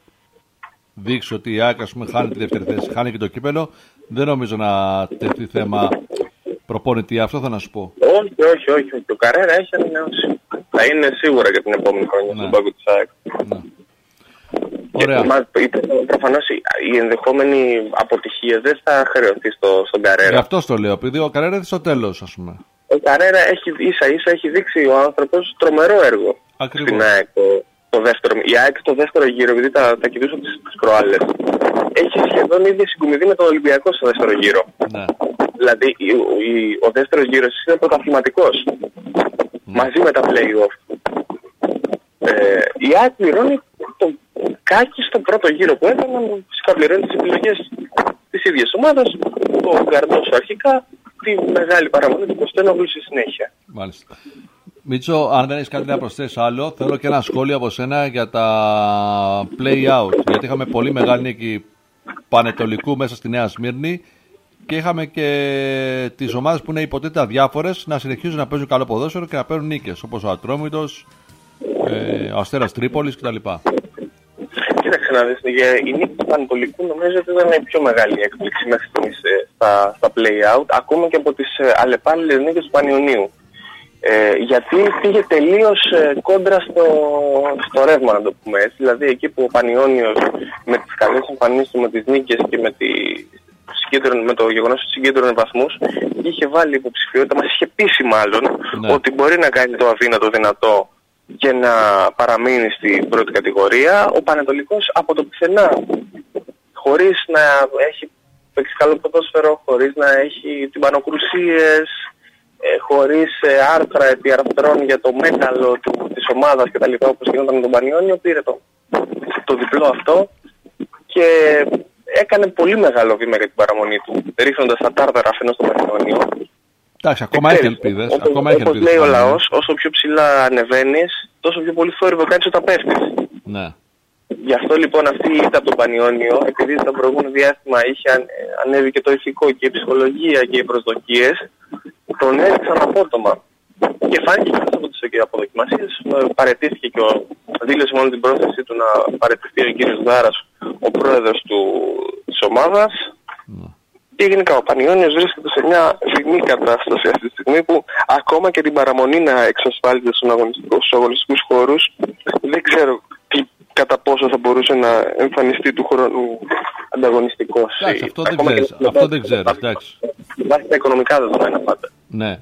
δείξει ότι η ΑΕΚ χάνει τη δεύτερη θέση, χάνει και το κύπελο. Δεν νομίζω να τεθεί θέμα προπονητή. Αυτό θα να σου πω. Όχι, όχι, όχι. Το Καρέρα έχει ανανεώσει. Θα είναι σίγουρα για την επόμενη χρονιά στον πάγκο της ΑΕΚ. Ναι. Ωραία. Προφανώς η ενδεχόμενη αποτυχία δεν θα χρεωθεί στο, στον Καρέρα. Γι' αυτό το λέω, επειδή ο Καρέρα είναι στο τέλος, ας πούμε. Ο Καρέρα έχει, ίσα ίσα έχει δείξει ο άνθρωπος τρομερό έργο. Ακριβώς. Στην ΑΕΚ. Το, το δεύτερο, η ΑΕΚ το δεύτερο γύρο, επειδή τα, τα κοιτούσα τις, τις προάλλες, έχει σχεδόν ήδη συγκουμηθεί με τον Ολυμπιακό στο δεύτερο γύρο. Ναι. Δηλαδή η, η, ο δεύτερος γύρος είναι πρωταθληματικός. Ναι. Μαζί με τα play-off. Ε, η ΑΕΚ πληρώνει το κάκι στο πρώτο γύρο που έκανε, φυσικά πληρώνει τις επιλογές της ίδιας ομάδας, το Καρντόσο αρχικά, τη μεγάλη παραμονή του Κωστένογλου στη συνέχεια. Μάλιστα. Μίτσο, αν δεν έχεις κάτι να προσθέσεις άλλο, θέλω και ένα σχόλιο από σένα για τα play-out. Γιατί είχαμε πολύ μεγάλη νίκη Πανετολικού μέσα στη Νέα Σμύρνη και είχαμε και τις ομάδες που είναι υποτίθεται αδιάφορες να συνεχίζουν να παίζουν καλό ποδόσφαιρο και να παίρνουν νίκες, όπως ο Ατρόμητος, ε, ο Αστέρας Τρίπολης κτλ. Κοίταξε να δεις, η νίκη του Πανετολικού νομίζω ότι ήταν η πιο μεγάλη έκπληξη μέχρι στιγμής στα, στα play-out, ακόμα και από τις αλλεπάλληλες νίκες του Πανιωνίου. Ε, γιατί πήγε τελείως ε, κόντρα στο, στο ρεύμα, να το πούμε έτσι. Δηλαδή εκεί που ο Πανιώνιος με τις καλές εμφανίσεις του, με τις νίκες και με, τη, με το γεγονός ότι συγκέντρωνε βαθμούς, είχε βάλει υποψηφιότητα, μας είχε πείσει μάλλον, ναι, ότι μπορεί να κάνει το αδύνατο δυνατό και να παραμείνει στην πρώτη κατηγορία. Ο Πανετολικός από το πουθενά, χωρίς να έχει παίξει καλό ποδόσφαιρο, χωρίς να έχει τυμπανοκρουσίες, Ε, χωρίς ε, άρθρα επί αρθρών για το μέταλλο του, της ομάδας και τα λοιπά, όπως γινόταν με τον Πανιώνιο, πήρε το, το διπλό αυτό και έκανε πολύ μεγάλο βήμα για την παραμονή του, ρίχνοντας τα τάρταρα αφενός στο Πανιόνιο. Εντάξει, ακόμα έχει ελπίδες. Όπως, ακόμα έχει όπως ελπίδες, λέει ο λαός, όσο πιο ψηλά ανεβαίνεις, τόσο πιο πολύ θόρυβο κάνεις όταν πέφτεις. Ναι. Γι' αυτό λοιπόν αυτή η ήττα από το Πανιόνιο, επειδή το προηγούμενο διάστημα είχε αν, ανέβει και το ηθικό και η ψυχολογία και οι προσδοκίες, τον έριξαν απότομα. Και φάνηκε και αυτό από τις αποδοκιμασίες, παραιτήθηκε και ο, δήλωσε μόνο την πρόθεσή του να παραιτηθεί ο κύριος Δάρας, ο πρόεδρος του, της ομάδας. Mm. Και γενικά ο Πανιόνιος βρίσκεται σε μια δεινή κατάσταση αυτή τη στιγμή που ακόμα και την παραμονή να εξασφάλιζε στους αγωνιστικούς χώρους, δεν ξέρω τι, κατά πόσο θα μπορούσε να εμφανιστεί του χρόνου ανταγωνιστικός. Εντάξει, αυτό δεν ξέρεις, και... αυτό δεν ξέρεις, εντάξει. Υπάρχει τα οικονομικά δεδομένα πάντα. Ναι.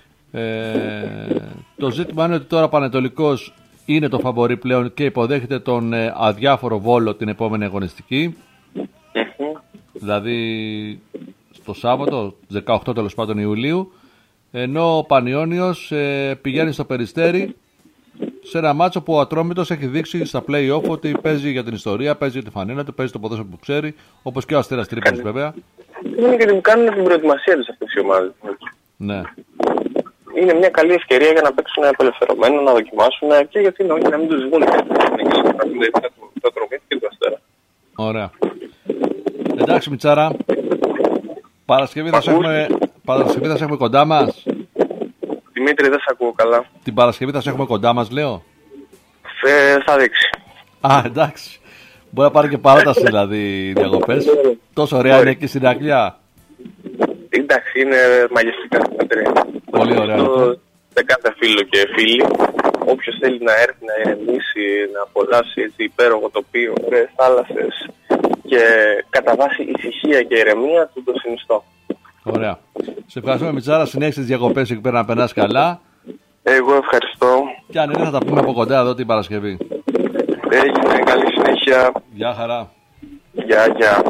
Ε, το ζήτημα είναι ότι τώρα ο Πανετολικός είναι το φαβορί πλέον και υποδέχεται τον ε, αδιάφορο Βόλο την επόμενη αγωνιστική. Mm-hmm. Δηλαδή στο Σάββατο, δεκαοκτώ τέλος πάντων Ιουλίου, ενώ ο Πανιόνιος ε, πηγαίνει στο Περιστέρι σε ένα μάτσο που ο Ατρόμητος έχει δείξει στα play-off ότι παίζει για την ιστορία, παίζει για τη φανέλα του, παίζει το ποδόσφαιρο που ξέρει, όπως και ο Αστέρας Τρίπολης βέβαια. Είναι και που κάνουν την προετοιμασία τους αυτές οι ομάδες. Ναι. Είναι μια καλή ευκαιρία για να παίξουν απελευθερωμένο, να δοκιμάσουν και γιατί όχι να μην τους βγουν το Ατρόμητο και το Αστέρα. Ωραία. Εντάξει Μιτσάρα, Παρασκευή θα, έχουμε, Παρασκευή θα σε έχουμε κοντά μας. Δημήτρη, δεν σε ακούω καλά. Την Παρασκευή θα σε έχουμε κοντά μας, λέω. Ε, θα δείξει. Α, εντάξει. Μπορεί να πάρει και παράταση δηλαδή οι διακοπές. Τόσο ωραία είναι εκεί στην Αγγλία. Εντάξει, είναι μαγευτικά. Πολύ ωραία. Σε κάθε φίλο και φίλη, όποιος θέλει να έρθει να ηρεμήσει, να απολαύσει έτσι υπέροχο τοπίο, ωραίες θάλασσες και κατά βάση ησυχία και ηρεμία, του το συνιστώ. Ωραία. Σε ευχαριστούμε Μιτσάρα, συνέχισε τις διακοπές εκεί πέρα να περνάς καλά. Εγώ ευχαριστώ. Και αν είναι θα τα πούμε από κοντά εδώ την Παρασκευή. Έγινε, καλή συνέχεια. Γεια χαρά. Γεια, γεια.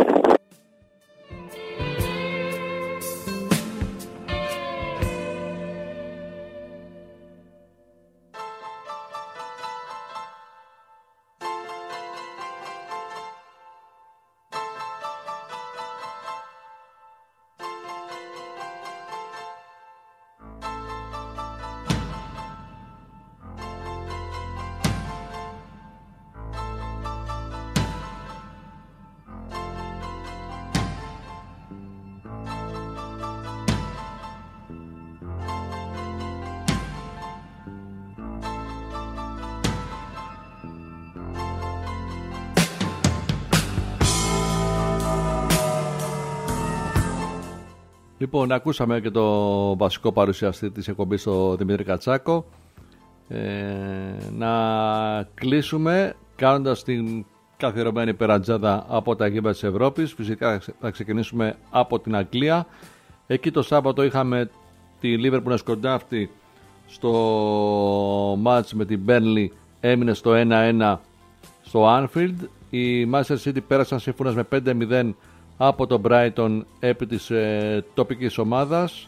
Λοιπόν, ακούσαμε και το βασικό παρουσιαστή της εκπομπής, το Δημήτρη Κατσάκο. Ε, να κλείσουμε κάνοντας την καθιερωμένη περατζάδα από τα γήπεδα της Ευρώπης. Φυσικά θα ξεκινήσουμε από την Αγγλία. Εκεί το Σάββατο είχαμε τη Liverpool να σκοντάφτει στο μάτς με την Burnley, έμεινε στο ένα ένα στο Anfield. Οι Manchester City πέρασαν σύμφωνα με πέντε μηδέν από το Brighton επί της ε, τοπικής ομάδας.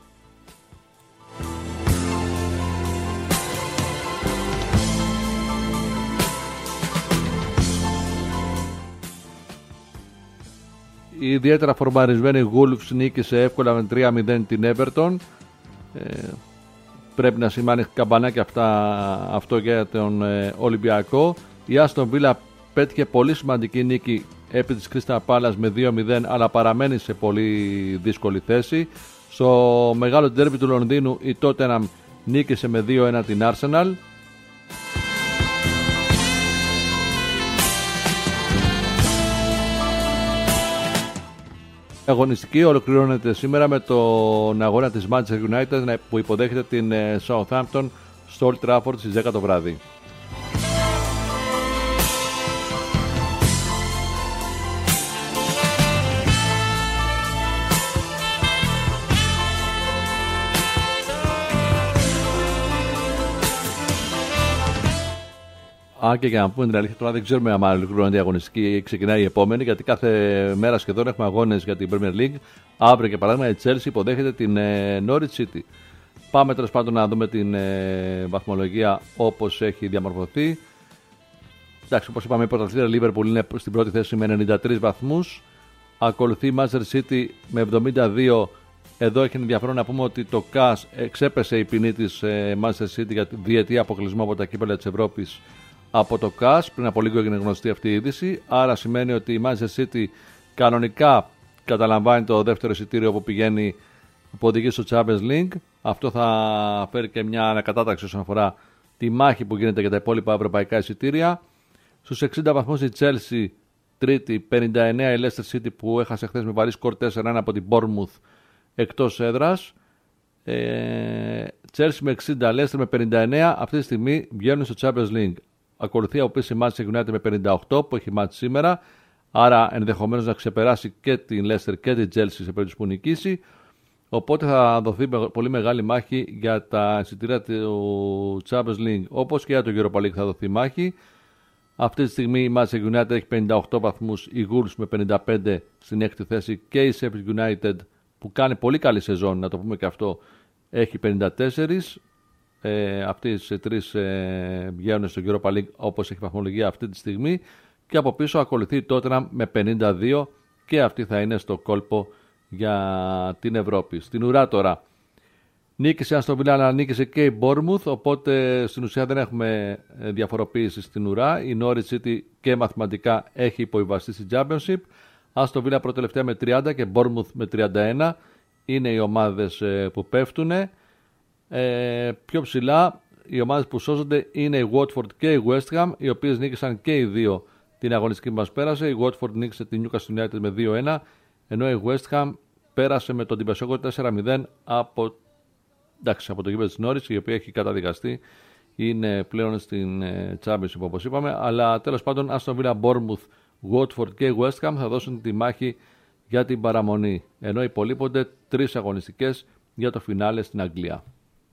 Η ιδιαίτερα φορμαρισμένη Wolves νίκησε εύκολα με τρία μηδέν την Everton. Ε, πρέπει να σημάνει καμπανάκι αυτά, αυτό για τον ε, Ολυμπιακό. Η Aston Villa πέτυχε πολύ σημαντική νίκη επί της Crystal Palace με δύο μηδέν, αλλά παραμένει σε πολύ δύσκολη θέση. Στο μεγάλο ντέρμπι του Λονδίνου η Tottenham νίκησε με δύο ένα την Arsenal. Η αγωνιστική ολοκληρώνεται σήμερα με τον αγώνα της Manchester United που υποδέχεται την Southampton στο Old Trafford στις δέκα το βράδυ. Α, και για να πούμε την αλήθεια, τώρα δεν ξέρουμε αν ολοκληρώνεται η αγωνιστική ή ξεκινάει η επόμενη, γιατί κάθε μέρα σχεδόν έχουμε αγώνες για την Premier League. Αύριο, για παράδειγμα, η Chelsea υποδέχεται την ε, Norwich City. Πάμε τέλος πάντων να δούμε την ε, βαθμολογία όπως έχει διαμορφωθεί. Εντάξει, όπως είπαμε, η πρωταθλήτρια Liverpool είναι στην πρώτη θέση με ενενήντα τρεις βαθμούς. Ακολουθεί η Manchester City με εβδομήντα δύο. Εδώ έχει ενδιαφέρον να πούμε ότι το ΚΑΣ εξέπεσε η ποινή της Manchester City για διετή αποκλεισμό από τα κύπελλα της Ευρώπης από το ΚΑΣ. Πριν από λίγο έγινε γνωστή αυτή η είδηση. Άρα σημαίνει ότι η Manchester City κανονικά καταλαμβάνει το δεύτερο εισιτήριο που πηγαίνει, που οδηγεί στο Champions League. Αυτό θα φέρει και μια ανακατάταξη όσον αφορά τη μάχη που γίνεται για τα υπόλοιπα ευρωπαϊκά εισιτήρια. Στους εξήντα βαθμούς η Chelsea τρίτη, πενήντα εννέα η Leicester City που έχασε χθες με βαρύ σκορ τέσσερα ένα από την Bournemouth εκτός έδρας. Ε, Chelsea με εξήντα, Leicester με πενήντα εννέα. Αυτή τη στιγμή βγαίνουν στο Champions League. Ακολουθεί από πίσω η Manchester United με πενήντα οκτώ που έχει μάτς σήμερα. Άρα ενδεχομένως να ξεπεράσει και την Leicester και την Chelsea σε περίπτωση που νικήσει. Οπότε θα δοθεί πολύ μεγάλη μάχη για τα εισιτήρια του Champions League. Όπως και για το Europa League θα δοθεί μάχη. Αυτή τη στιγμή η Manchester United έχει πενήντα οκτώ βαθμούς, η Wolves με πενήντα πέντε στην έκτη θέση και η Sheffield United που κάνει πολύ καλή σεζόν, να το πούμε και αυτό, έχει πενήντα τέσσερα. Ε, αυτοί οι τρεις ε, βγαίνουν στο Europa League όπως έχει βαθμολογία αυτή τη στιγμή. Και από πίσω ακολουθεί η Tottenham με πενήντα δύο και αυτή θα είναι στο κόλπο για την Ευρώπη. Στην ουρά τώρα νίκησε αν στο Villa, αλλά νίκησε και η Bournemouth, οπότε στην ουσία δεν έχουμε διαφοροποίηση στην ουρά. Η Norwich City και μαθηματικά έχει υποϊβαστεί στην Championship. Αστον Villa προτελευταία με τριάντα και Bournemouth με τριάντα ένα είναι οι ομάδες που πέφτουν. Ε, πιο ψηλά οι ομάδες που σώζονται είναι η Watford και η West Ham, οι οποίες νίκησαν και οι δύο την αγωνιστική που μας πέρασε. Η Watford νίκησε την Newcastle United με δύο ένα, ενώ η West Ham πέρασε με τον Τιμπεσόκο τέσσερα μηδέν από, εντάξει, από το γήπεδο της Norwich, η οποία έχει καταδικαστεί, είναι πλέον στην Championship όπως είπαμε. Αλλά τέλος πάντων Aston Villa, Bournemouth, Watford και η West Ham θα δώσουν τη μάχη για την παραμονή, ενώ υπολείπονται τρεις αγωνιστικές για το φινάλε στην Αγγλία.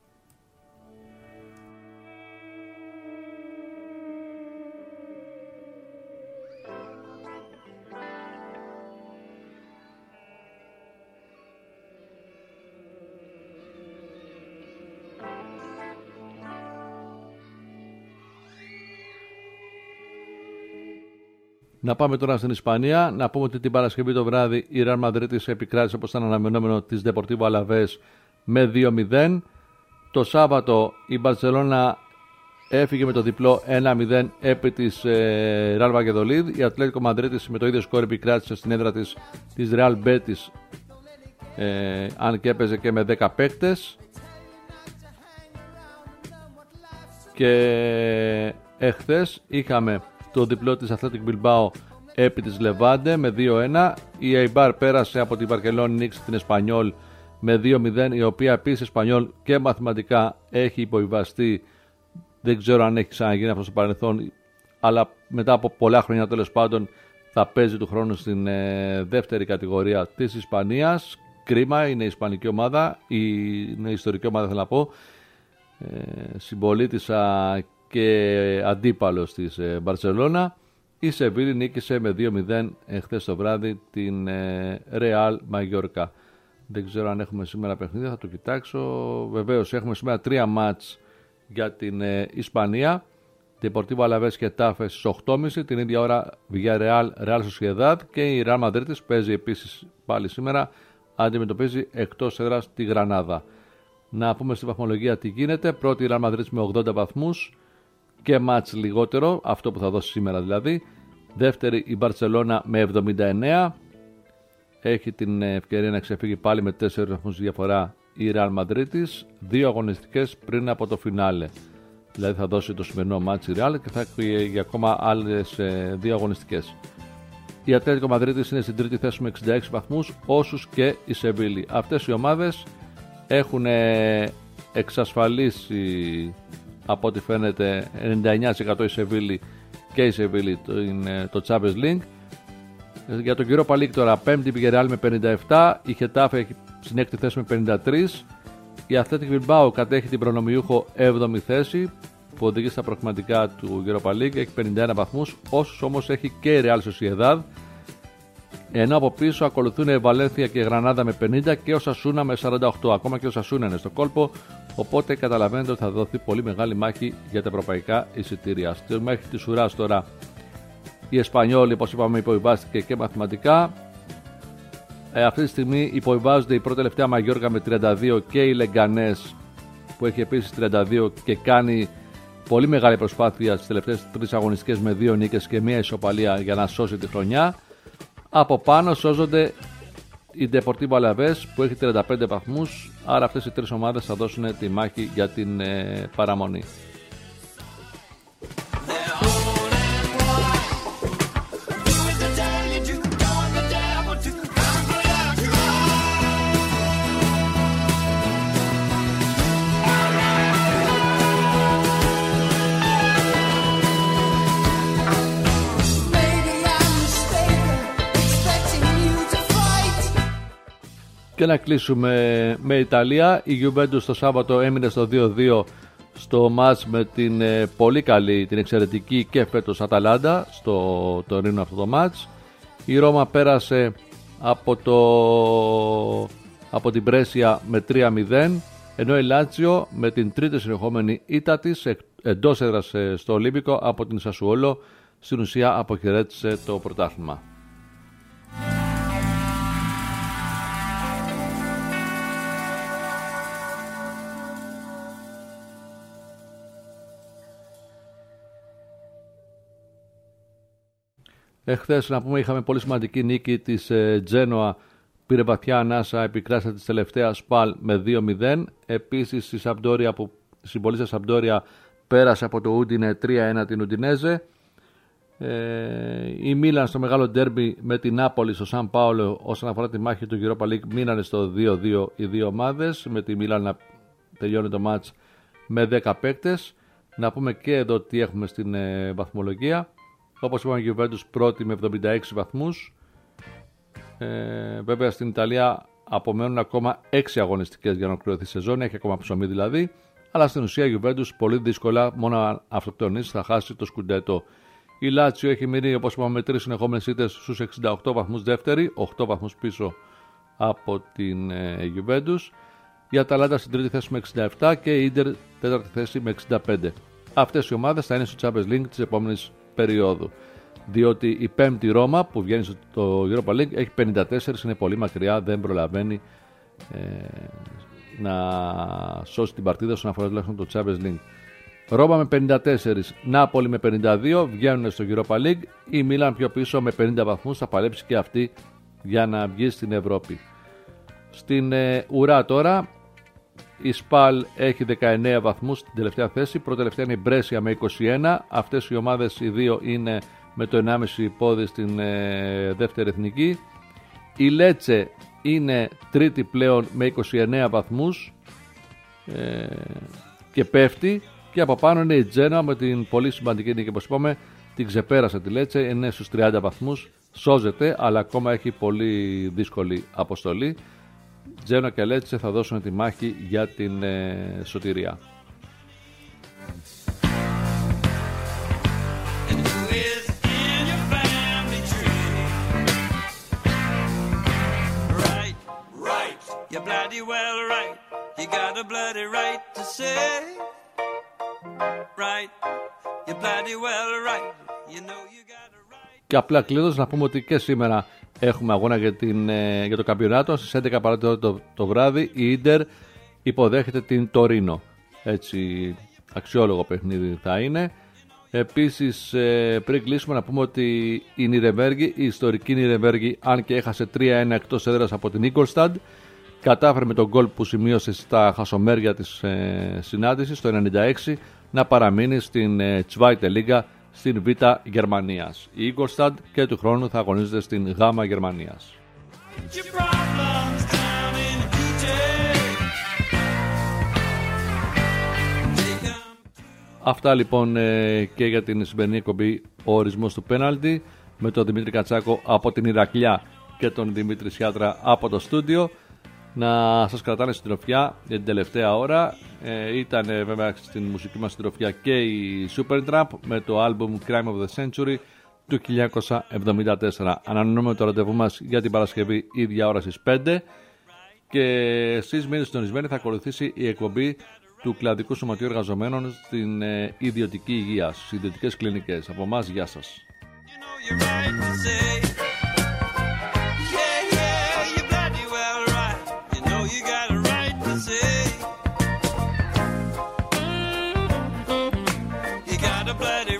Να πάμε τώρα στην Ισπανία. Να πούμε ότι την Παρασκευή το βράδυ η Real Madrid επικράτησε όπως ήταν αναμενόμενο της Deportivo Alavés με δύο μηδέν. Το Σάββατο η Barcelona έφυγε με το διπλό ένα μηδέν επί της ε, Real Valladolid. Η Ατλέτικο Μαδρίτης με το ίδιο σκόρ επικράτησε στην έδρα της, της Real Betis, ε, αν και έπαιζε και με δέκα παίκτες. Και εχθές είχαμε το διπλό της Athletic Bilbao επί της Levante με δύο ένα. Η Eibar πέρασε από την Βαρκελόνη, νίκησε την Espanyol με δύο μηδέn, η οποία επίσης Espanyol και μαθηματικά έχει υποϊβαστεί. Δεν ξέρω αν έχει ξαναγίνει αυτό στο παρελθόν, αλλά μετά από πολλά χρόνια τέλος πάντων θα παίζει του χρόνου στην ε, δεύτερη κατηγορία της Ισπανίας. Κρίμα, είναι η ισπανική ομάδα, η, είναι η ιστορική ομάδα θέλω να πω, ε, συμπολίτησα και αντίπαλος της Μπαρσελόνα. Η Σεβίλη νίκησε με δύο μηδέν χθες το βράδυ την Real Mallorca. Δεν ξέρω αν έχουμε σήμερα παιχνίδια, θα το κοιτάξω. Βεβαίως έχουμε σήμερα τρία μάτς για την Ισπανία. Deportivo Alavés και Τάφε στις οκτώ και μισή. Την ίδια ώρα Villarreal, Real Sociedad και η Real Madrid παίζει επίσης πάλι σήμερα. Αντιμετωπίζει εκτός έδρας τη Γρανάδα. Να πούμε στη βαθμολογία τι γίνεται. Πρώτη η Real Madrid με ογδόντα βαθμούς και μάτς λιγότερο, αυτό που θα δώσει σήμερα δηλαδή. Δεύτερη η Μπαρτσελώνα με εβδομήντα εννέα, έχει την ευκαιρία να ξεφύγει πάλι με τέσσερις βαθμούς διαφορά η Real Madrid, δύο αγωνιστικές πριν από το φινάλε. Δηλαδή θα δώσει το σημερινό μάτς η Real και θα έχει για ακόμα άλλες δύο αγωνιστικές. Η Ατλέτικο Μαδρίτης είναι στην τρίτη θέση με εξήντα έξι βαθμούς, όσους και η Σεβίλη. Αυτές οι ομάδες έχουν εξασφαλίσει, από ό,τι φαίνεται, ενενήντα εννέα τοις εκατό η Σεβίλη και η Σεβίλη το, το Champions League. Για τον Europa League τώρα, πέμπτη η Real με πενήντα επτά, η Χετάφε έχει στην έκτη θέση με πενήντα τρία, η Athletic Bilbao κατέχει την προνομιούχο έβδομη θέση που οδηγεί στα προκριματικά του Europa League, έχει πενήντα ένα βαθμούς, όσους όμως έχει και η Real Sociedad, ενώ από πίσω ακολουθούν η Βαλένθια και η Γρανάδα με πενήντα και ο Σασούνα με σαράντα οκτώ. Ακόμα και ο Σασούνα είναι στο κόλπο, οπότε καταλαβαίνετε ότι θα δοθεί πολύ μεγάλη μάχη για τα ευρωπαϊκά εισιτήρια. Στη μάχη της ουράς τώρα η Εσπανιόλη, όπως είπαμε, υποϊβάστηκε και μαθηματικά. Ε, αυτή τη στιγμή υποβιβάζονται η πρώτη τελευταία Μαγιόρκα με τριάντα δύο και η Λεγκανές που έχει επίσης τριάντα δύο και κάνει πολύ μεγάλη προσπάθεια στις τελευταίες τρεις αγωνιστικές με δύο νίκες και μία ισοπαλία για να σώσει τη χρονιά. Από πάνω σώζονται η Deportivo Alavés που έχει τριάντα πέντε βαθμούς, άρα αυτές οι τρεις ομάδες θα δώσουν τη μάχη για την ε, παραμονή. Και να κλείσουμε με Ιταλία. Η Juventus το Σάββατο έμεινε στο δύο δύο στο μάτς με την ε, πολύ καλή, την εξαιρετική και φέτος Αταλάντα στο Τωρίνο αυτό το μάτς. Η Ρώμα πέρασε από, το, από την Πρέσια με τρία μηδέν, ενώ η Λάτσιο με την τρίτη συνεχόμενη ήττα της εντός έδρας στο Ολύμπικο από την Σασουόλο στην ουσία αποχαιρέτησε το πρωτάθλημα. Εχθές να πούμε είχαμε πολύ σημαντική νίκη της ε, Τζένοα, πήρε βαθιά ανάσα, επικράτησε της τελευταίας Σπαλ με δύο μηδέν. Επίσης η Σαμπντόρια που συμπολίσε Σαμπντόρια πέρασε από το Ούντινε τρία ένα την Ουντινέζε. Ε, η Μίλαν στο μεγάλο ντέρμπι με την Νάπολη στο Σαν Πάολο όσον αφορά τη μάχη του Europa League μείνανε στο δύο δύο οι δύο ομάδες, με τη Μίλαν να τελειώνει το μάτς με δέκα παίκτες. Να πούμε και εδώ τι έχουμε στην ε, βαθμολογία. Όπως είπαμε, η Juventus πρώτη με εβδομήντα έξι βαθμούς. Ε, βέβαια στην Ιταλία απομένουν ακόμα έξι αγωνιστικές για να ολοκληρωθεί η σεζόν, έχει ακόμα ψωμί δηλαδή. Αλλά στην ουσία η Juventus πολύ δύσκολα, μόνο αυτοκτονής, θα χάσει το σκουντέτο. Η Λάτσιο έχει μείνει, όπως είπαμε, με τρεις συνεχόμενες ήττες στους εξήντα οκτώ βαθμούς δεύτερη, οκτώ βαθμούς πίσω από την ε, Juventus. Η Αταλάντα στην τρίτη θέση με εξήντα επτά και η Ίντερ τέταρτη θέση με εξήντα πέντε. Αυτές οι ομάδες θα είναι στο Champions League της επόμενης περίοδου. Διότι η πέμπτη Ρώμα που βγαίνει στο Europa League έχει πενήντα τέσσερα, είναι πολύ μακριά, δεν προλαβαίνει ε, να σώσει την παρτίδα όσον αφορά τουλάχιστον το Champions League. Ρώμα με πενήντα τέσσερα, Νάπολη με πενήντα δύο βγαίνουν στο Europa League. Η Μίλαν πιο πίσω με πενήντα βαθμούς θα παλέψει και αυτή για να βγει στην Ευρώπη. Στην ε, ουρά τώρα η Σπαλ έχει δεκαεννέα βαθμούς στην τελευταία θέση. Πρώτη τελευταία είναι η Μπρέσια με είκοσι ένα. Αυτές οι ομάδες οι δύο είναι με το ενάμιση πόδι στην ε, δεύτερη εθνική. Η Λέτσε είναι τρίτη πλέον με είκοσι εννέα βαθμούς ε, και πέφτει. Και από πάνω είναι η Τζένοα με την πολύ σημαντική νίκη, όπως είπαμε, την ξεπέρασε τη Λέτσε, είναι στους τριάντα βαθμούς, σώζεται αλλά ακόμα έχει πολύ δύσκολη αποστολή. Τζένοα και Λέτσε θα δώσουν τη μάχη για την ε, σωτηρία. Και απλά κλείνοντας να πούμε ότι και σήμερα έχουμε αγώνα για, την, για το καμπιονάτο. Στις έντεκα παρά το, το, το βράδυ η Ίντερ υποδέχεται την Τωρίνο. Έτσι αξιόλογο παιχνίδι θα είναι. Επίσης πριν κλείσουμε να πούμε ότι η Νιρεμβέργη, η ιστορική Νιρεμβέργη, αν και έχασε τρία ένα εκτός έδρας από την Ingolstadt, κατάφερε με τον γκολ που σημείωσε στα χασομέρια της ε, συνάντησης το ενενήντα έξι να παραμείνει στην ε, Zweite Liga στην Β Γερμανίας. Η Ingolstadt και του χρόνου θα αγωνίζεται στην Γ Γερμανίας. Αυτά λοιπόν ε, και για την σημερινή εκπομπή ο ορισμός του πέναλτι με τον Δημήτρη Κατσάκο από την Ηρακλιά και τον Δημήτρη Σιάτρα από το στούντιο. Να σας κρατάνε στην τροφιά για την τελευταία ώρα. Ε, ήταν ε, βέβαια στην μουσική μας συντροφιά και η Supertramp με το album Crime of the Century του χίλια εννιακόσια εβδομήντα τέσσερα. Ανανεώνουμε το ραντεβού μας για την Παρασκευή ίδια ώρα στις πέντε και εσείς μείνετε συντονισμένοι, θα ακολουθήσει η εκπομπή του Κλαδικού Σωματείου Εργαζομένων στην ε, ιδιωτική υγεία, στις ιδιωτικές κλινικές. Από εμάς, γεια σας. You know a bloody